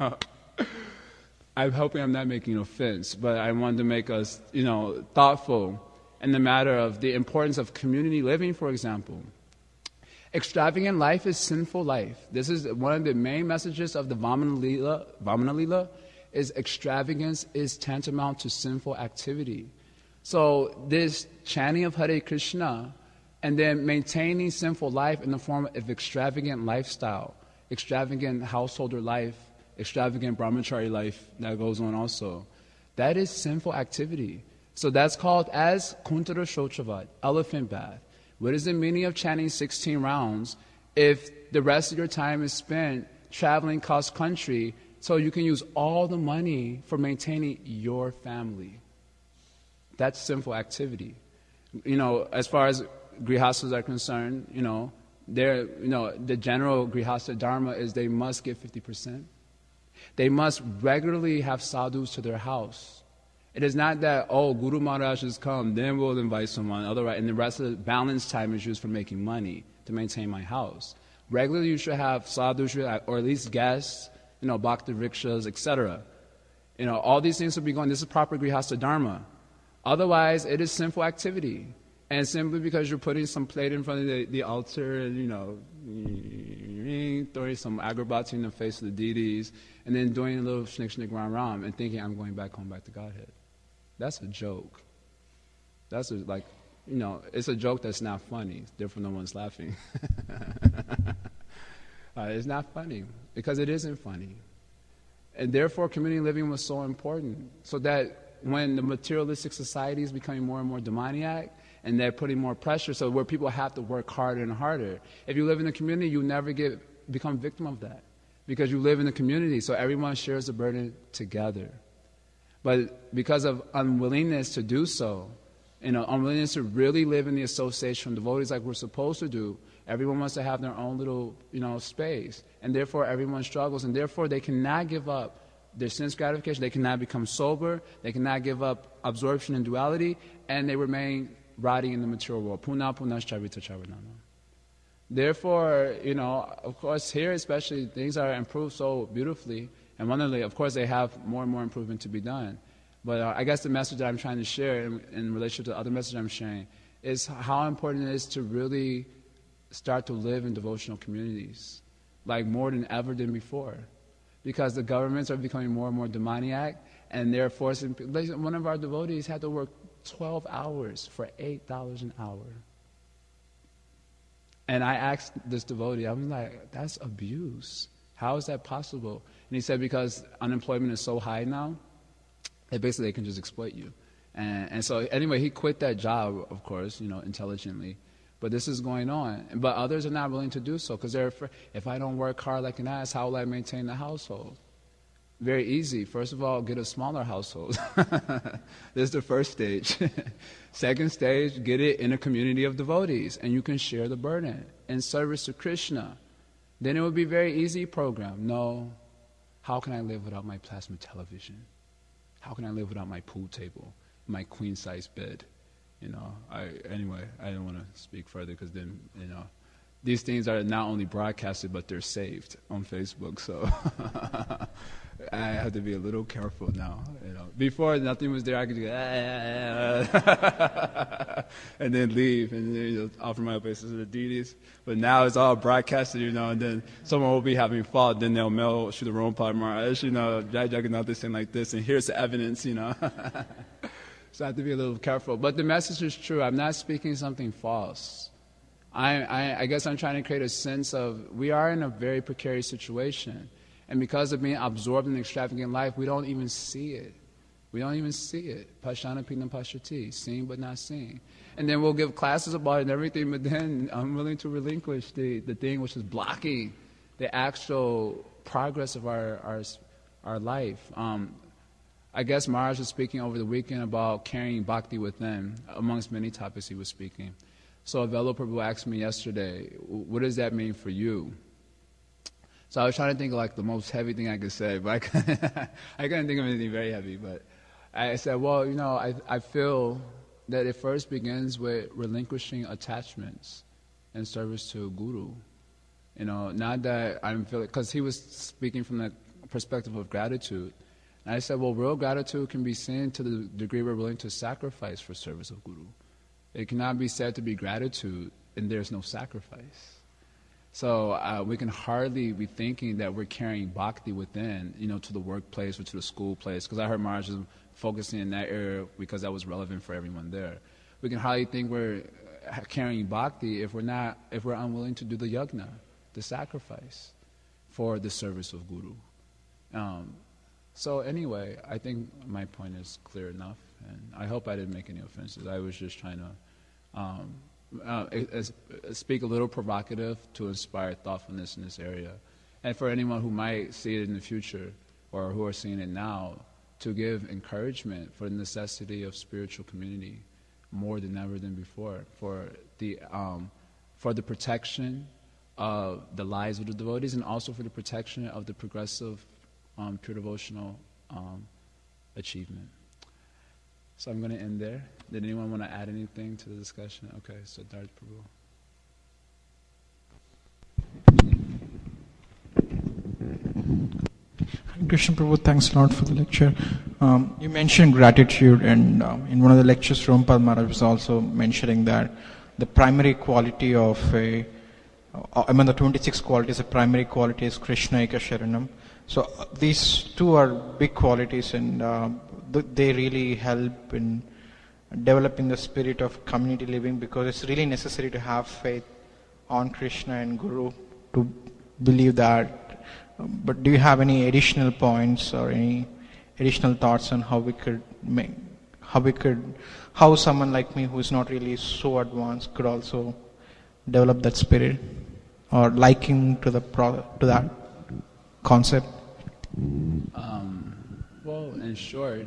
I'm hoping I'm not making offense, but I wanted to make us, you know, thoughtful in the matter of the importance of community living, for example. Extravagant life is sinful life. This is one of the main messages of the Vamana Lila. Vamana Lila is extravagance is tantamount to sinful activity. So this chanting of Hare Krishna and then maintaining sinful life in the form of extravagant lifestyle, extravagant householder life, extravagant brahmachari life that goes on also, that is sinful activity. So that's called as Kuntara Shochavat, elephant bath. What is the meaning of chanting sixteen rounds if the rest of your time is spent traveling cross country so you can use all the money for maintaining your family? That's sinful activity. You know, as far as grihastas are concerned, you know, they're, you know, the general grihasta dharma is they must give fifty percent. They must regularly have sadhus to their house. It is not that, oh, Guru Maharaj has come, then we'll invite someone, otherwise, and the rest of the balance time is used for making money to maintain my house. Regularly, you should have sadhus, or at least guests, you know, bhakti rikshas, et cetera. You know, all these things will be going. This is proper grihasta dharma. Otherwise, it is sinful activity. And simply because you're putting some plate in front of the, the altar and, you know, throwing some agarbati in the face of the deities, and then doing a little shnik shnik ram ram and thinking I'm going back home back to Godhead. That's a joke. That's a, like, you know, it's a joke that's not funny. Therefore, no one's laughing. uh, it's not funny because it isn't funny. And therefore, community living was so important, so that when the materialistic society is becoming more and more demoniac, and they're putting more pressure, so where people have to work harder and harder. If you live in a community, you never get become victim of that, because you live in a community, so everyone shares the burden together. But because of unwillingness to do so, you know, unwillingness to really live in the association of devotees like we're supposed to do, everyone wants to have their own little, you know, space, and therefore everyone struggles, and therefore they cannot give up their sense gratification, they cannot become sober, they cannot give up absorption and duality, and they remain rotting in the material world. Puna punash charita charanana. Therefore, you know, of course, here especially, things are improved so beautifully and wonderfully. Of course, they have more and more improvement to be done. But uh, I guess the message that I'm trying to share in, in relation to the other message I'm sharing is how important it is to really start to live in devotional communities, like more than ever than before. Because the governments are becoming more and more demoniac, and they're forcing, one of our devotees had to work twelve hours for eight dollars an hour. And I asked this devotee, I was like, that's abuse. How is that possible? And he said, because unemployment is so high now, that basically they can just exploit you. And, and so anyway, he quit that job, of course, you know, intelligently. But this is going on. But others are not willing to do so, because they're afraid, if I don't work hard like an ass, how will I maintain the household? very easy. First of all, get a smaller household. This is the first stage. Second stage, get it in a community of devotees, and you can share the burden in service to Krishna. Then it would be a very easy program. No, how can I live without my plasma television? How can I live without my pool table, my queen-size bed? You know, I anyway, I don't want to speak further because then, you know, these things are not only broadcasted, but they're saved on Facebook, so I have to be a little careful now. You know, before nothing was there, I could just go, ah, ah, ah, and then leave and then, you know, offer my obeisance to the deities. But now it's all broadcasted, you know, and then someone will be having fault, then they'll mail Srila Prabhupada Maharaj, you know, Jai Jagannath is saying like this, and here's the evidence, you know. So I have to be a little careful. But the message is true. I'm not speaking something false. I, I, I guess I'm trying to create a sense of we are in a very precarious situation. And because of being absorbed in extravagant life, we don't even see it. We don't even see it. Pashana pinam pashati, seeing but not seeing. And then we'll give classes about it and everything, but then I'm willing to relinquish the, the thing which is blocking the actual progress of our our, our life. Um, I guess Maharaj was speaking over the weekend about carrying bhakti within, amongst many topics he was speaking. So Velo Prabhu asked me yesterday, what does that mean for you? So I was trying to think of like the most heavy thing I could say, but I couldn't, I couldn't think of anything very heavy. But I said, well, you know, I, I feel that it first begins with relinquishing attachments in service to Guru. You know, not that I'm feeling, because he was speaking from the perspective of gratitude. And I said, well, real gratitude can be seen to the degree we're willing to sacrifice for service of Guru. It cannot be said to be gratitude and there's no sacrifice. So uh, we can hardly be thinking that we're carrying bhakti within, you know, to the workplace or to the school place, because I heard Maharaj was focusing in that area because that was relevant for everyone there. We can hardly think we're carrying bhakti if we're not, if we're unwilling to do the yajna, the sacrifice for the service of Guru. Um, so anyway, I think my point is clear enough, and I hope I didn't make any offenses. I was just trying to um, uh, es- speak a little provocative to inspire thoughtfulness in this area. And for anyone who might see it in the future or who are seeing it now, to give encouragement for the necessity of spiritual community more than ever than before, for the, um, for the protection of the lives of the devotees and also for the protection of the progressive um, pure devotional um, achievement. So I'm going to end there. Did anyone want to add anything to the discussion? Okay, so Dharj Prabhu.
Krishna Prabhu, thanks a lot for the lecture. Um, you mentioned gratitude, and um, in one of the lectures, Prabhupada Maharaj was also mentioning that the primary quality of a, uh, among the twenty-six qualities, the primary quality is Krishna Eka Sharanam. So uh, these two are big qualities, and uh, th- they really help in developing the spirit of community living, because it's really necessary to have faith on Krishna and Guru to believe that. But do you have any additional points or any additional thoughts on how we could make, how we could, how someone like me who is not really so advanced could also develop that spirit or liking to the pro, to that concept?
Um, well, in short,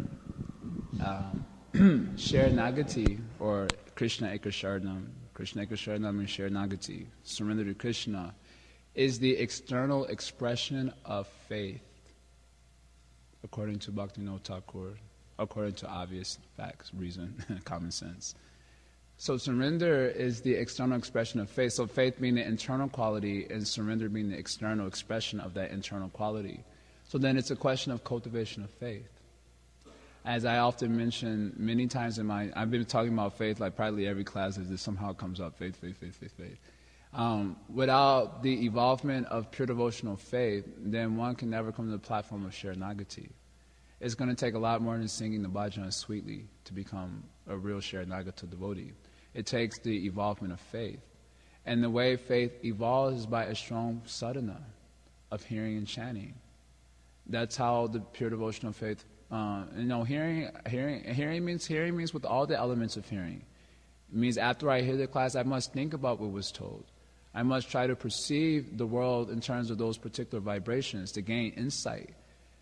um, share Nagati or Krishna Eka Sharanam, Krishna Eka Sharanam and share Nagati, surrender to Krishna, is the external expression of faith, according to Bhaktivinoda Thakur, according to obvious facts, reason, common sense. So surrender is the external expression of faith. So faith being the internal quality and surrender being the external expression of that internal quality. So then it's a question of cultivation of faith. As I often mention many times in my, I've been talking about faith like probably every class as this somehow comes up, faith, faith, faith, faith, faith. Um, without the evolvement of pure devotional faith, then one can never come to the platform of Sharanagati. It's going to take a lot more than singing the bhajan sweetly to become a real Sharanagata devotee. It takes the evolvement of faith. And the way faith evolves is by a strong sadhana of hearing and chanting. That's how the pure devotional faith, uh, you know, hearing, hearing, hearing means hearing means with all the elements of hearing. It means after I hear the class, I must think about what was told. I must try to perceive the world in terms of those particular vibrations to gain insight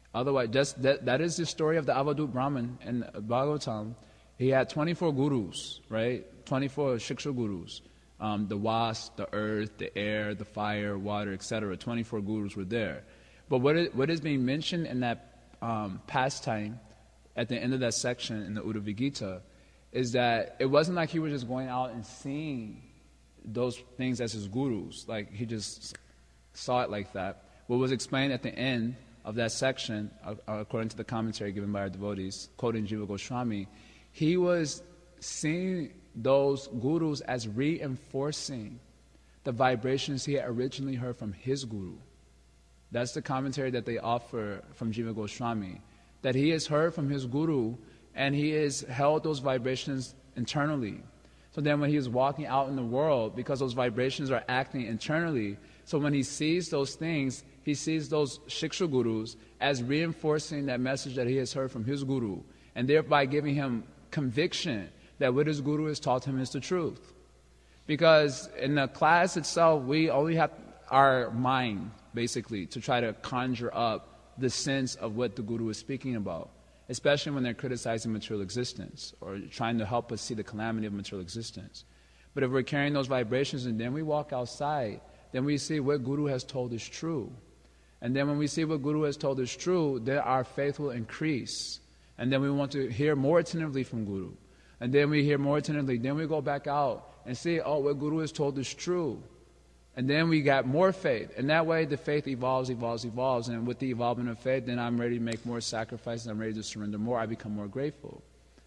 Otherwise, just that, that is the story of the Avadut Brahmin in Bhagavatam. He had twenty-four gurus, right? twenty-four Shiksha gurus. Um, the wasp, the earth, the air, the fire, water, et cetera. twenty-four gurus were there. But what is, what is being mentioned in that um, pastime at the end of that section in the Uddhava Gita is that it wasn't like he was just going out and seeing those things as his gurus. Like he just saw it like that. What was explained at the end of that section, uh, according to the commentary given by our devotees, quoting Jiva Goswami, he was seeing those gurus as reinforcing the vibrations he had originally heard from his guru. That's the commentary that they offer from Jiva Goswami, that he has heard from his guru and he has held those vibrations internally. So then when he is walking out in the world, because those vibrations are acting internally, so when he sees those things, he sees those Shiksha gurus as reinforcing that message that he has heard from his guru, and thereby giving him conviction that what his guru has taught him is the truth. Because in the class itself, we only have our mind, basically, to try to conjure up the sense of what the guru is speaking about, especially when they're criticizing material existence or trying to help us see the calamity of material existence. But if we're carrying those vibrations and then we walk outside, then we see what guru has told is true. And then when we see what guru has told is true, then our faith will increase. And then we want to hear more attentively from guru. And then we hear more attentively. Then we go back out and see, oh, what guru has told is true. And then we got more faith. And that way the faith evolves, evolves, evolves. And with the evolvement of faith, then I'm ready to make more sacrifices. I'm ready to surrender more. I become more grateful.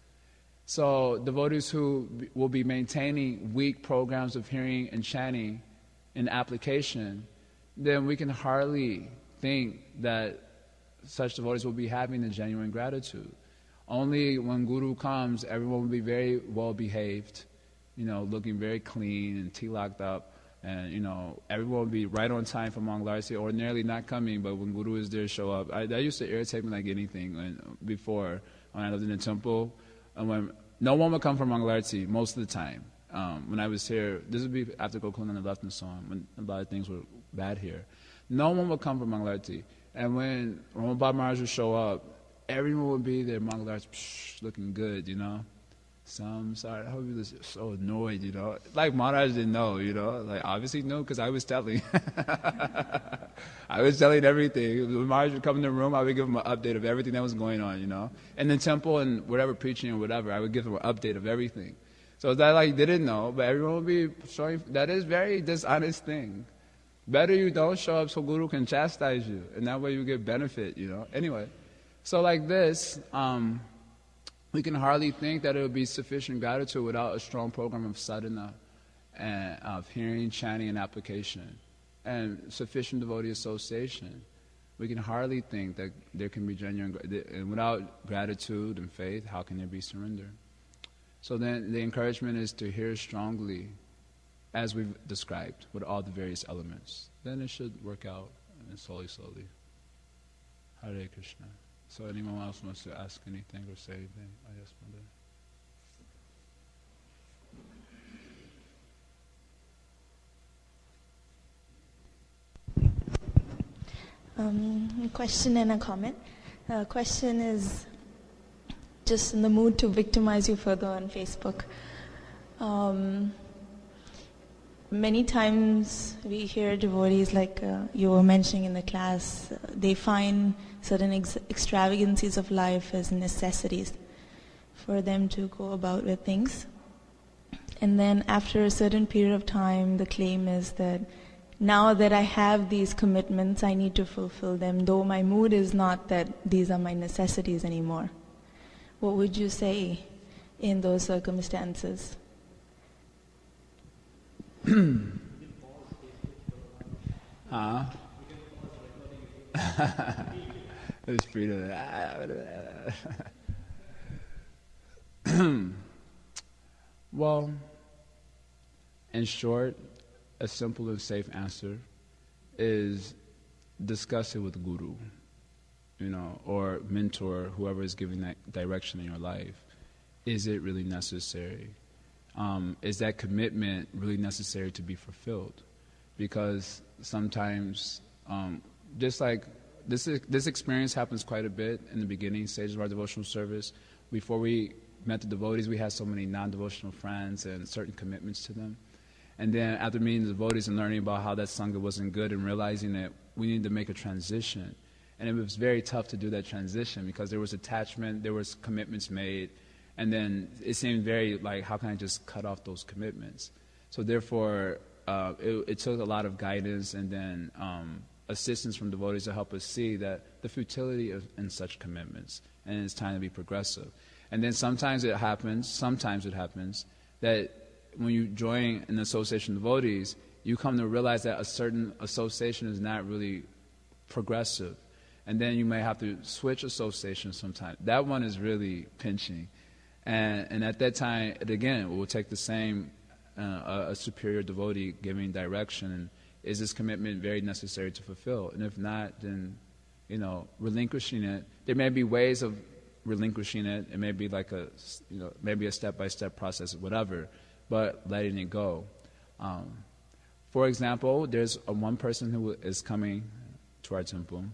So devotees who will be maintaining weak programs of hearing and chanting in application, then we can hardly think that such devotees will be having a genuine gratitude. Only when Guru comes, everyone will be very well behaved, you know, looking very clean and tea-locked up. And, you know, everyone will be right on time for Mangalarti, ordinarily not coming, but when Guru is there, show up. I, that used to irritate me like anything when, before, when I lived in the temple. And when no one would come for Mangalarti most of the time. Um, when I was here, this would be after Gokulnanda left and so on, when a lot of things were bad here. No one would come for Mangalarti. And when Ramabhad Maharaj would show up, everyone would be there, Mangalarti, psh, looking good, you know. Some, sorry, I was so annoyed, you know. Like Maharaj didn't know, you know. Like obviously no, because I was telling. I was telling everything. When Maharaj would come in the room, I would give him an update of everything that was going on, you know. In the temple and whatever preaching or whatever, I would give him an update of everything. So it's not like he didn't know, but everyone would be showing. That is very dishonest thing. Better you don't show up so Guru can chastise you, and that way you get benefit, you know. Anyway, so like this, um, we can hardly think that it would be sufficient gratitude without a strong program of sadhana, and of hearing, chanting, and application, and sufficient devotee association. We can hardly think that there can be genuine, and without gratitude and faith, how can there be surrender? So then the encouragement is to hear strongly, as we've described, with all the various elements. Then it should work out, and slowly, slowly. Hare Krishna. So anyone else wants to ask anything or say anything? I yes,
Mother. Um, a question and a comment. Uh, question is just in the mood to victimize you further on Facebook. Um, many times we hear devotees, like uh, you were mentioning in the class, uh, they find certain ex- extravagancies of life as necessities for them to go about with things. And then after a certain period of time, the claim is that now that I have these commitments, I need to fulfill them, though my mood is not that these are my necessities anymore. What would you say in those circumstances?
Huh? It's free to. Well, in short, a simple and safe answer is discuss it with Guru, you know, or mentor, whoever is giving that direction in your life. Is it really necessary? Um, is that commitment really necessary to be fulfilled? Because sometimes, um, just like this is, this experience happens quite a bit in the beginning stages of our devotional service. Before we met the devotees, we had so many non-devotional friends and certain commitments to them. And then after meeting the devotees and learning about how that Sangha wasn't good and realizing that we needed to make a transition. And it was very tough to do that transition because there was attachment, there was commitments made, and then it seemed very like, how can I just cut off those commitments? So therefore, uh, it, it took a lot of guidance and then um, assistance from devotees to help us see that the futility of in such commitments, and it's time to be progressive. And then sometimes it happens, sometimes it happens, that when you join an association of devotees, you come to realize that a certain association is not really progressive. And then you may have to switch associations sometime. That one is really pinching. And, and at that time, it, again, it will take the same, uh, a, a superior devotee giving direction. And is this commitment very necessary to fulfill? And if not, then, you know, relinquishing it. There may be ways of relinquishing it. It may be like a, you know, maybe a step-by-step process, whatever, but letting it go. Um, for example, there's a, one person who is coming to our temple,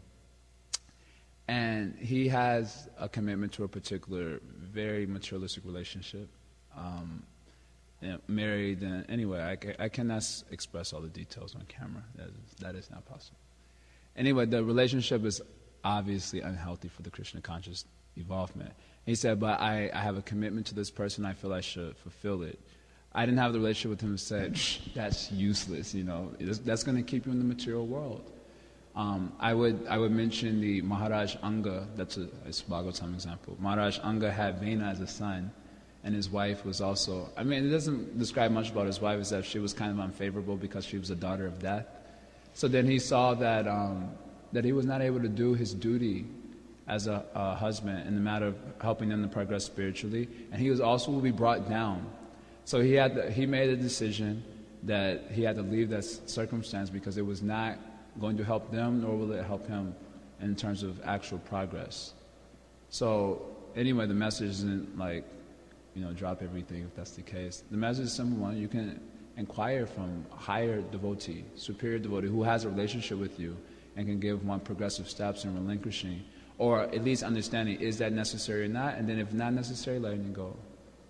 and he has a commitment to a particular very materialistic relationship, um, you know, married, and anyway, I, ca- I cannot s- express all the details on camera. That is, that is not possible. Anyway, the relationship is obviously unhealthy for the Krishna conscious evolvement. He said, but I, I have a commitment to this person, I feel I should fulfill it. I didn't have the relationship with him and said, that's useless, you know, that's going to keep you in the material world. Um, I would I would mention the Maharaj Anga, that's a, a Bhagavatam example. Maharaj Anga had Vena as a son, and his wife was also, I mean, it doesn't describe much about his wife, is that she was kind of unfavorable because she was a daughter of death. So then he saw that um, that he was not able to do his duty as a, a husband in the matter of helping them to progress spiritually, and he was also will be brought down. So he had the, he made a decision that he had to leave that circumstance because it was not going to help them, nor will it help him in terms of actual progress. So anyway, the message isn't like, you know, drop everything if that's the case. The message is simple one. You can inquire from a higher devotee, superior devotee, who has a relationship with you and can give one progressive steps in relinquishing, or at least understanding, is that necessary or not? And then if not necessary, letting it go.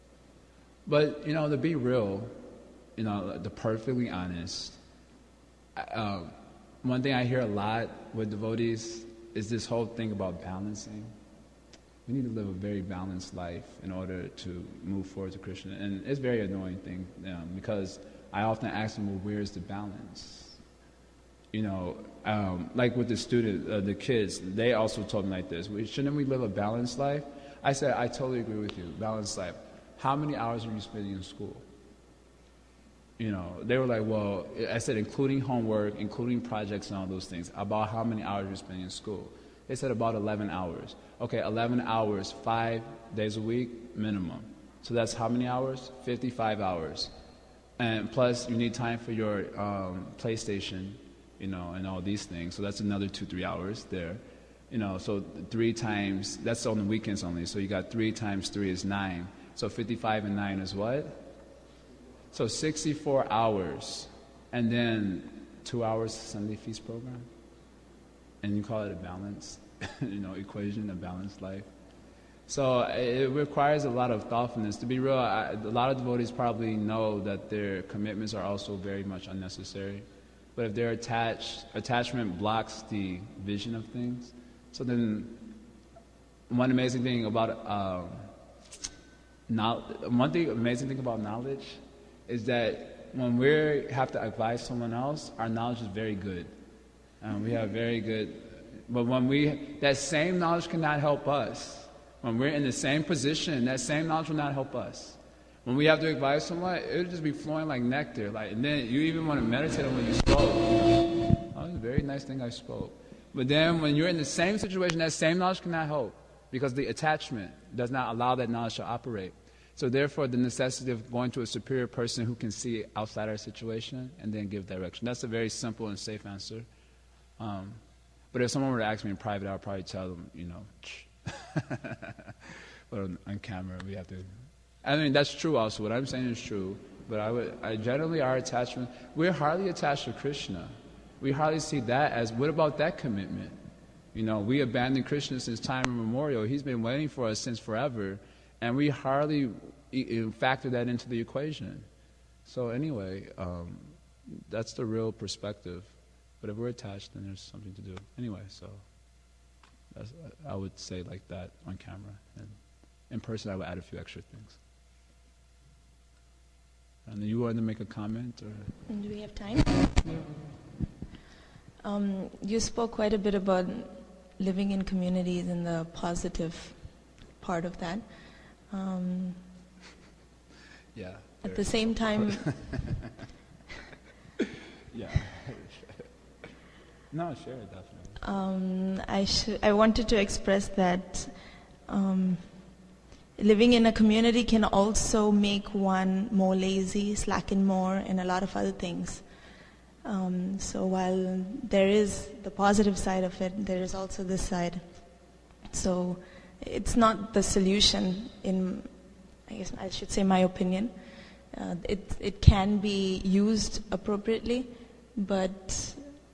But, you know, to be real, you know, to perfectly honest, um, one thing I hear a lot with devotees is this whole thing about balancing. We need to live a very balanced life in order to move forward to Krishna. And it's a very annoying thing, you know, because I often ask them, well, where's the balance? You know, um, like with the students, uh, the kids, they also told me like this, shouldn't we live a balanced life? I said, I totally agree with you, balanced life. How many hours are you spending in school? You know, they were like, well, I said, including homework, including projects and all those things, about how many hours you're spending in school. They said about eleven hours. Okay, eleven hours, five days a week, minimum. So that's how many hours? fifty-five hours. And plus, you need time for your um, PlayStation, you know, and all these things. So that's another two, three hours there. You know, so three times, that's on the weekends only. So you got three times three is nine. So fifty-five and nine is what? So sixty-four hours, and then two hours Sunday feast program, and you call it a balanced, you know, equation, a balanced life. So it requires a lot of thoughtfulness. To be real, I, a lot of devotees probably know that their commitments are also very much unnecessary. But if they're attached, attachment blocks the vision of things. So then, one amazing thing about um, knowledge, one thing amazing thing about knowledge is that when we have to advise someone else, our knowledge is very good. Um, we have very good, but when we, that same knowledge cannot help us. When we're in the same position, that same knowledge will not help us. When we have to advise someone, it'll just be flowing like nectar. Like, and then you even want to meditate on what you spoke. Oh, that's a very nice thing I spoke. But then when you're in the same situation, that same knowledge cannot help because the attachment does not allow that knowledge to operate. So therefore, the necessity of going to a superior person who can see outside our situation and then give direction. That's a very simple and safe answer. Um, but if someone were to ask me in private, I would probably tell them, you know, but on, on camera, we have to. I mean, that's true also. What I'm saying is true. But I would, I generally, our attachment, we're hardly attached to Krishna. We hardly see that as, what about that commitment? You know, we abandoned Krishna since time immemorial. He's been waiting for us since forever, and we hardly factor that into the equation. So anyway, um, that's the real perspective. But if we're attached, then there's something to do. Anyway, so that's, I would say like that on camera. And in person, I would add a few extra things. And you wanted to make a comment? Or?
Do we have time? Um, you spoke quite a bit about living in communities and the positive part of that. Um,
yeah.
At the same time...
yeah. No, sure, definitely.
Um, I, sh- I wanted to express that um, living in a community can also make one more lazy, slacken more, and a lot of other things. Um, so while there is the positive side of it, there is also this side. So it's not the solution, in, I guess I should say my opinion. Uh, it it can be used appropriately, but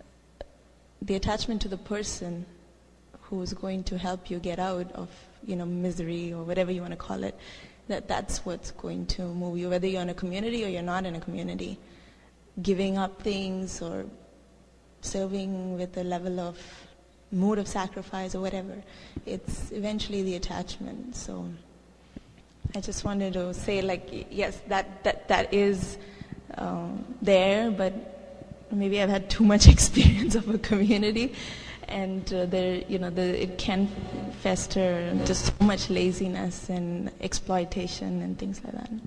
the attachment to the person who is going to help you get out of, you know, misery or whatever you want to call it, that that's what's going to move you, whether you're in a community or you're not in a community. Giving up things or serving with a level of mood of sacrifice or whatever, it's eventually the attachment. So I just wanted to say, like, yes, that that, that is um, there, but maybe I've had too much experience of a community, and uh, there, you know, the, it can fester just so much laziness and exploitation and things like that.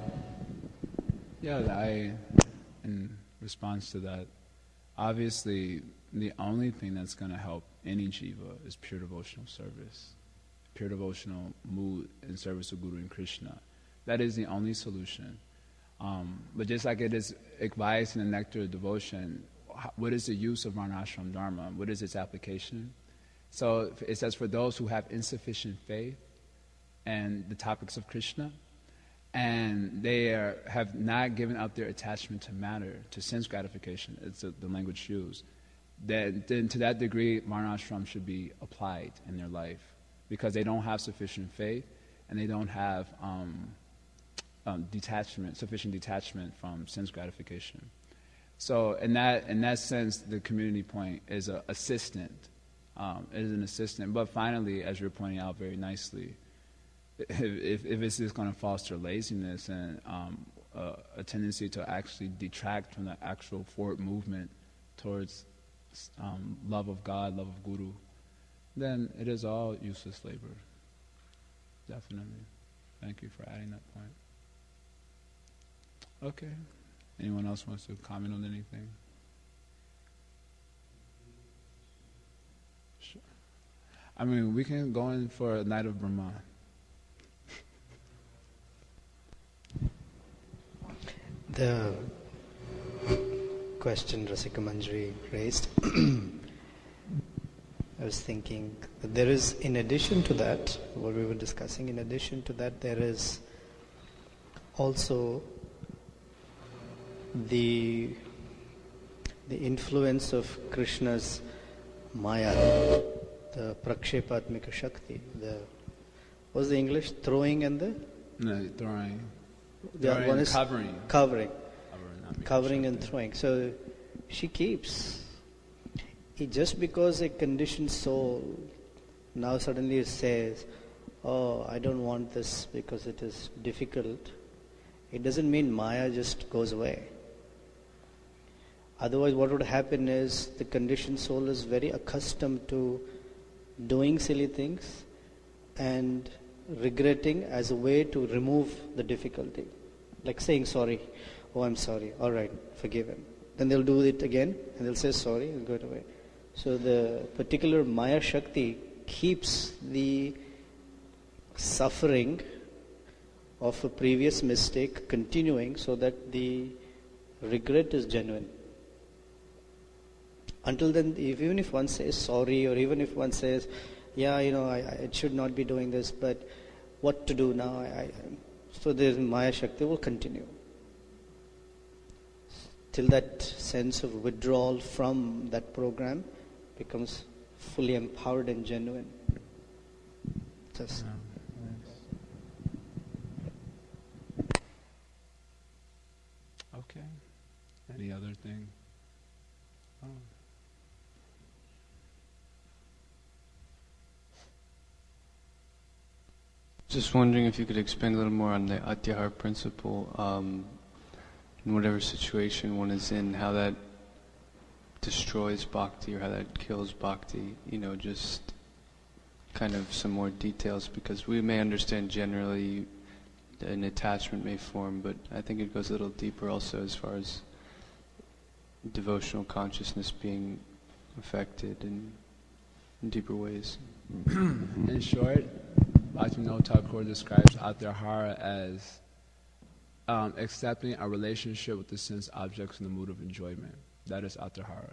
Yeah, I, in response to that, obviously the only thing that's going to help any jiva is pure devotional service, pure devotional mood in service of Guru and Krishna. That is the only solution. Um, but just like it is advice in the nectar of devotion, what is the use of Varnashram Dharma? What is its application? So it says, for those who have insufficient faith in the topics of Krishna, and they are, have not given up their attachment to matter, to sense gratification, it's a, the language used, that, then to that degree, Varnashram should be applied in their life, because they don't have sufficient faith, and they don't have um, um, detachment, sufficient detachment from sense gratification. So in that in that sense, the community point is an assistant, um, is an assistant. But finally, as you're pointing out very nicely, if, if, if it's just going to foster laziness and um, uh, a tendency to actually detract from the actual forward movement towards um, love of God, love of Guru, then it is all useless labor. Definitely. Thank you for adding that point. Okay. Anyone else wants to comment on anything? Sure. I mean, we can go in for a night of Brahma.
The question Rasika Manjari raised, I was thinking that there is, in addition to that, what we were discussing, in addition to that, there is also the the influence of Krishna's Maya, the Prakshepatmika Shakti, the what's the English? Throwing and the
No, throwing.
the
throwing
one is
covering.
Covering.
Covering,
Covering and throwing. So she keeps. It just because a conditioned soul now suddenly says, "Oh, I don't want this because it is difficult," it doesn't mean Maya just goes away. Otherwise, what would happen is the conditioned soul is very accustomed to doing silly things and regretting as a way to remove the difficulty. Like saying sorry. Oh, I'm sorry. All right, forgive him. Then they'll do it again and they'll say sorry and go away. So the particular Maya Shakti keeps the suffering of a previous mistake continuing so that the regret is genuine. Until then, if, even if one says sorry, or even if one says, yeah, you know, I, I should not be doing this, but what to do now? I, I, so the Maya Shakti will continue. Till that sense of withdrawal from that program becomes fully empowered and genuine. Just
okay. Any other thing? Oh.
Just wondering if you could expand a little more on the Atyahara principle, um, in whatever situation one is in, how that destroys bhakti or how that kills bhakti, you know, just kind of some more details, because we may understand generally an attachment may form, but I think it goes a little deeper also as far as devotional consciousness being affected in, in deeper ways.
In short, Bhaktivinoda Thakur describes Atyahara as um, accepting a relationship with the sense objects in the mood of enjoyment. That is Atyahara.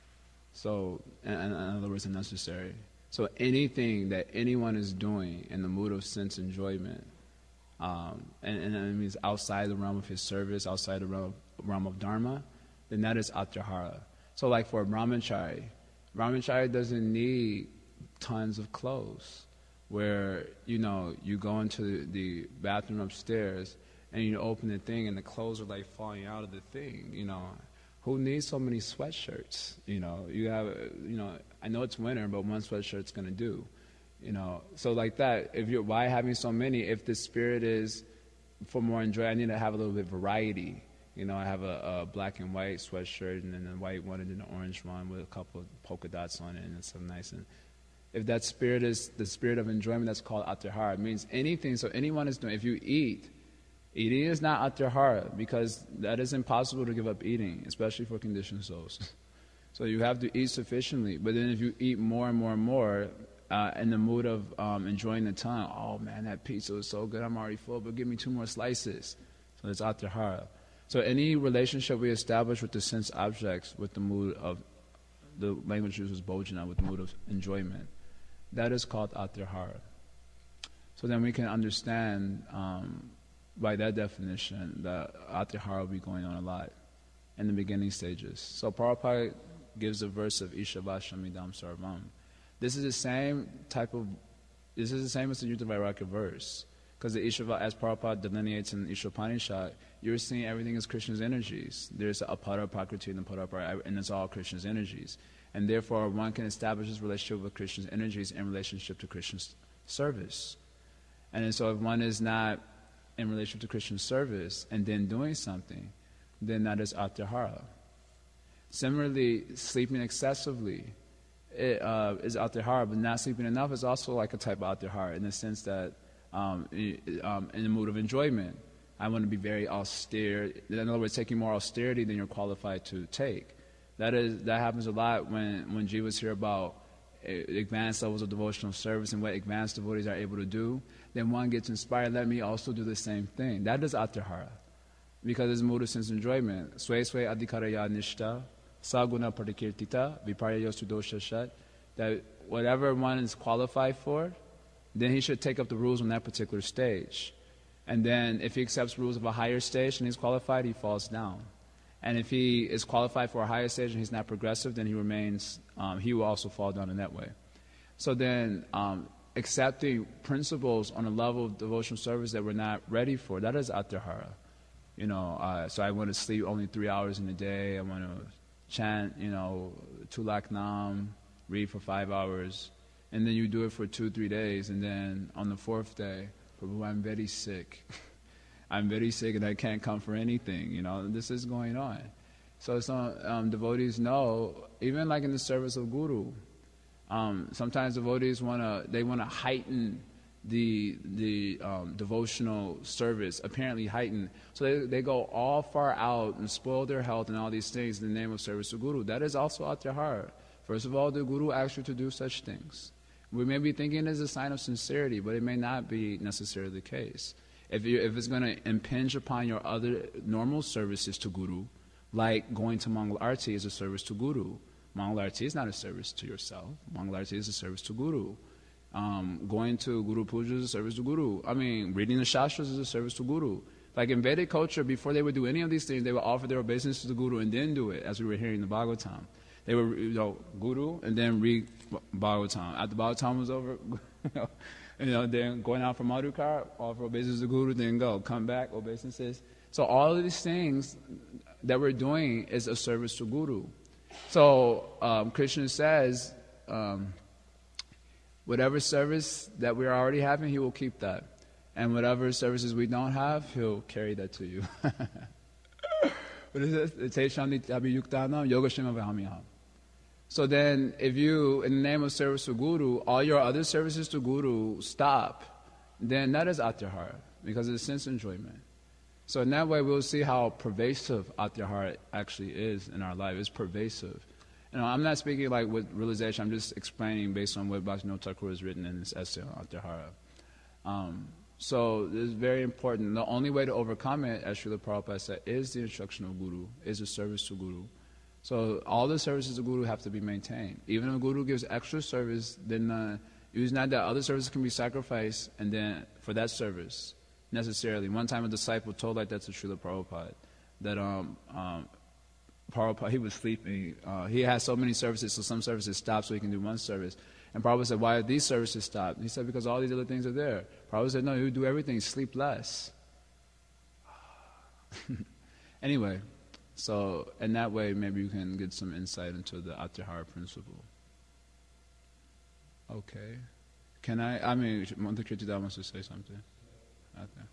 So, in, in other words, unnecessary. So anything that anyone is doing in the mood of sense enjoyment, um, and, and it means outside the realm of his service, outside the realm of, realm of Dharma, then that is Atyahara. So like for a brahmachari, brahmachari doesn't need tons of clothes, where, you know, you go into the bathroom upstairs and you open the thing and the clothes are like falling out of the thing, you know. Who needs so many sweatshirts? You know, you have, you know, I know it's winter, but one sweatshirt's gonna do, you know. So like that, if you're, why having so many? If the spirit is for more enjoy, I need to have a little bit of variety. You know, I have a, a black and white sweatshirt and then a white one and then an orange one with a couple of polka dots on it and it's so nice. And if that spirit is the spirit of enjoyment, that's called Atyahara. It means anything, so anyone is doing, if you eat, eating is not Atyahara, because that is impossible to give up eating, especially for conditioned souls. So you have to eat sufficiently, but then if you eat more and more and more, uh, in the mood of um, enjoying the time, oh man, that pizza was so good, I'm already full, but give me two more slices. So it's Atyahara. So any relationship we establish with the sense objects, with the mood of, the language used was bojana, with the mood of enjoyment, that is called Atyahara. So then we can understand, um, by that definition, that Atyahara will be going on a lot in the beginning stages. So Prabhupada gives a verse of Ishavashamidam Sarvam. This is the same type of, this is the same as the Yuta Vairagya verse. Because the Ishava, as Prabhupada delineates in Ishopanishad, you're seeing everything as Krishna's energies. There's a Apara Prakriti and a Parapara, and it's all Krishna's energies. And therefore, one can establish his relationship with Krishna's energies in relationship to Krishna's service. And then so if one is not in relationship to Krishna's service and then doing something, then that is Atyahara. Similarly, sleeping excessively it, uh, is Atyahara, but not sleeping enough is also like a type of Atyahara in the sense that um, um, in the mood of enjoyment, I want to be very austere. In other words, taking more austerity than you're qualified to take. That is that happens a lot when, when jivas hear about advanced levels of devotional service and what advanced devotees are able to do. Then one gets inspired, let me also do the same thing. That is Atyahara. Because it's mood of sense enjoyment. Sway sway adhikaraya nishta, saguna parikirtita, viparya sudosha shat. That whatever one is qualified for, then he should take up the rules on that particular stage. And then if he accepts rules of a higher stage and he's qualified, he falls down. And if he is qualified for a higher stage and he's not progressive, then he remains, um, he will also fall down in that way. So then um, accepting principles on a level of devotional service that we're not ready for, that is Atyahara. You know, uh, so I want to sleep only three hours in a day. I want to chant, you know, Tulak Nam, read for five hours. And then you do it for two, three days. And then on the fourth day, Prabhu, I'm very sick. I'm very sick and I can't come for anything, you know, this is going on. So some um, devotees know, even like in the service of Guru, um, sometimes devotees want to, they want to heighten the the um, devotional service, apparently heighten. So they, they go all far out and spoil their health and all these things in the name of service to Guru. That is also Atyahara. First of all, the Guru asks you to do such things. We may be thinking it is a sign of sincerity, but it may not be necessarily the case. If, you, if it's going to impinge upon your other normal services to Guru, like going to Mangal Arti is a service to Guru. Mangal Arti is not a service to yourself. Mangal Arti is a service to Guru. Um, going to Guru Puja is a service to Guru. I mean, reading the Shastras is a service to Guru. Like in Vedic culture, before they would do any of these things, they would offer their obeisance to the Guru and then do it, as we were hearing in the Bhagavatam. They would, you know, Guru and then read Bhagavatam. After Bhagavatam was over, you know, you know, then going out for Madhukar, offer obeisance to Guru, then go, come back, obeisances. So all of these things that we're doing is a service to Guru. So um, Krishna says, um, whatever service that we're already having, he will keep that. And whatever services we don't have, he'll carry that to you. What is it? So then, if you, in the name of service to Guru, all your other services to Guru stop, then that is Atyahara, because it's sense enjoyment. So in that way, we'll see how pervasive Atyahara actually is in our life. It's pervasive. You know, I'm not speaking like with realization. I'm just explaining based on what Bhaktivinoda Thakur has written in this essay on Atyahara. Um, so it's very important. The only way to overcome it, as Srila Prabhupada said, is the instruction of Guru, is the service to Guru. So all the services of Guru have to be maintained. Even if Guru gives extra service, then uh, it's not that other services can be sacrificed and then for that service necessarily. One time a disciple told like that to Srila Prabhupada, that um, um, Prabhupada, he was sleeping. Uh, he had so many services, so some services stopped so he can do one service. And Prabhupada said, why are these services stopped? He said, because all these other things are there. Prabhupada said, no, you do everything, sleep less. Anyway, so in that way, maybe you can get some insight into the Atyahara principle. Okay. Can I, I mean, Monte Cristo wants to say something. Okay.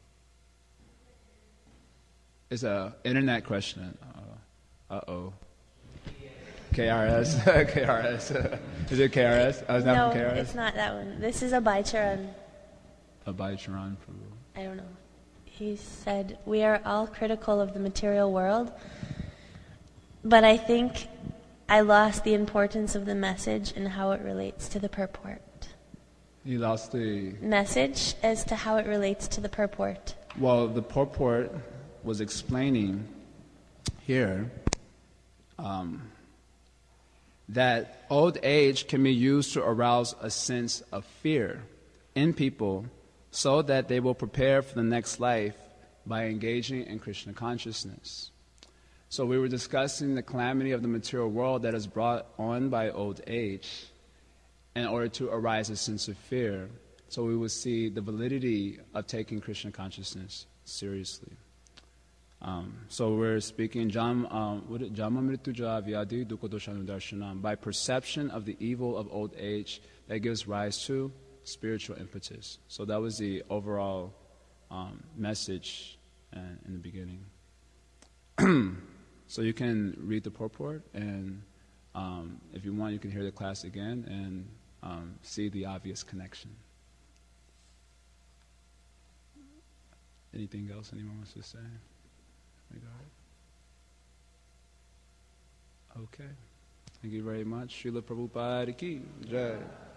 It's a internet question. Uh, uh-oh. K R S? K R S. Is it K R S? Oh, it's not
no,
from K R S?
It's not that one. This is a Baicharan.
A Baicharan Prabhu.
I don't know. He said, we are all critical of the material world, but I think I lost the importance of the message and how it relates to the purport.
You lost the
message as to how it relates to the purport.
Well, the purport was explaining here um, that old age can be used to arouse a sense of fear in people so that they will prepare for the next life by engaging in Krishna consciousness. So we were discussing the calamity of the material world that is brought on by old age in order to arise a sense of fear. So we would see the validity of taking Krishna consciousness seriously. Um, so we're speaking Jam, um, by perception of the evil of old age that gives rise to spiritual impetus. So that was the overall um, message uh, in the beginning. So you can read the purport, and um, if you want, you can hear the class again and um, see the obvious connection. Anything else anyone wants to say? Okay. Thank you very much. Srila Prabhupada ki Jai.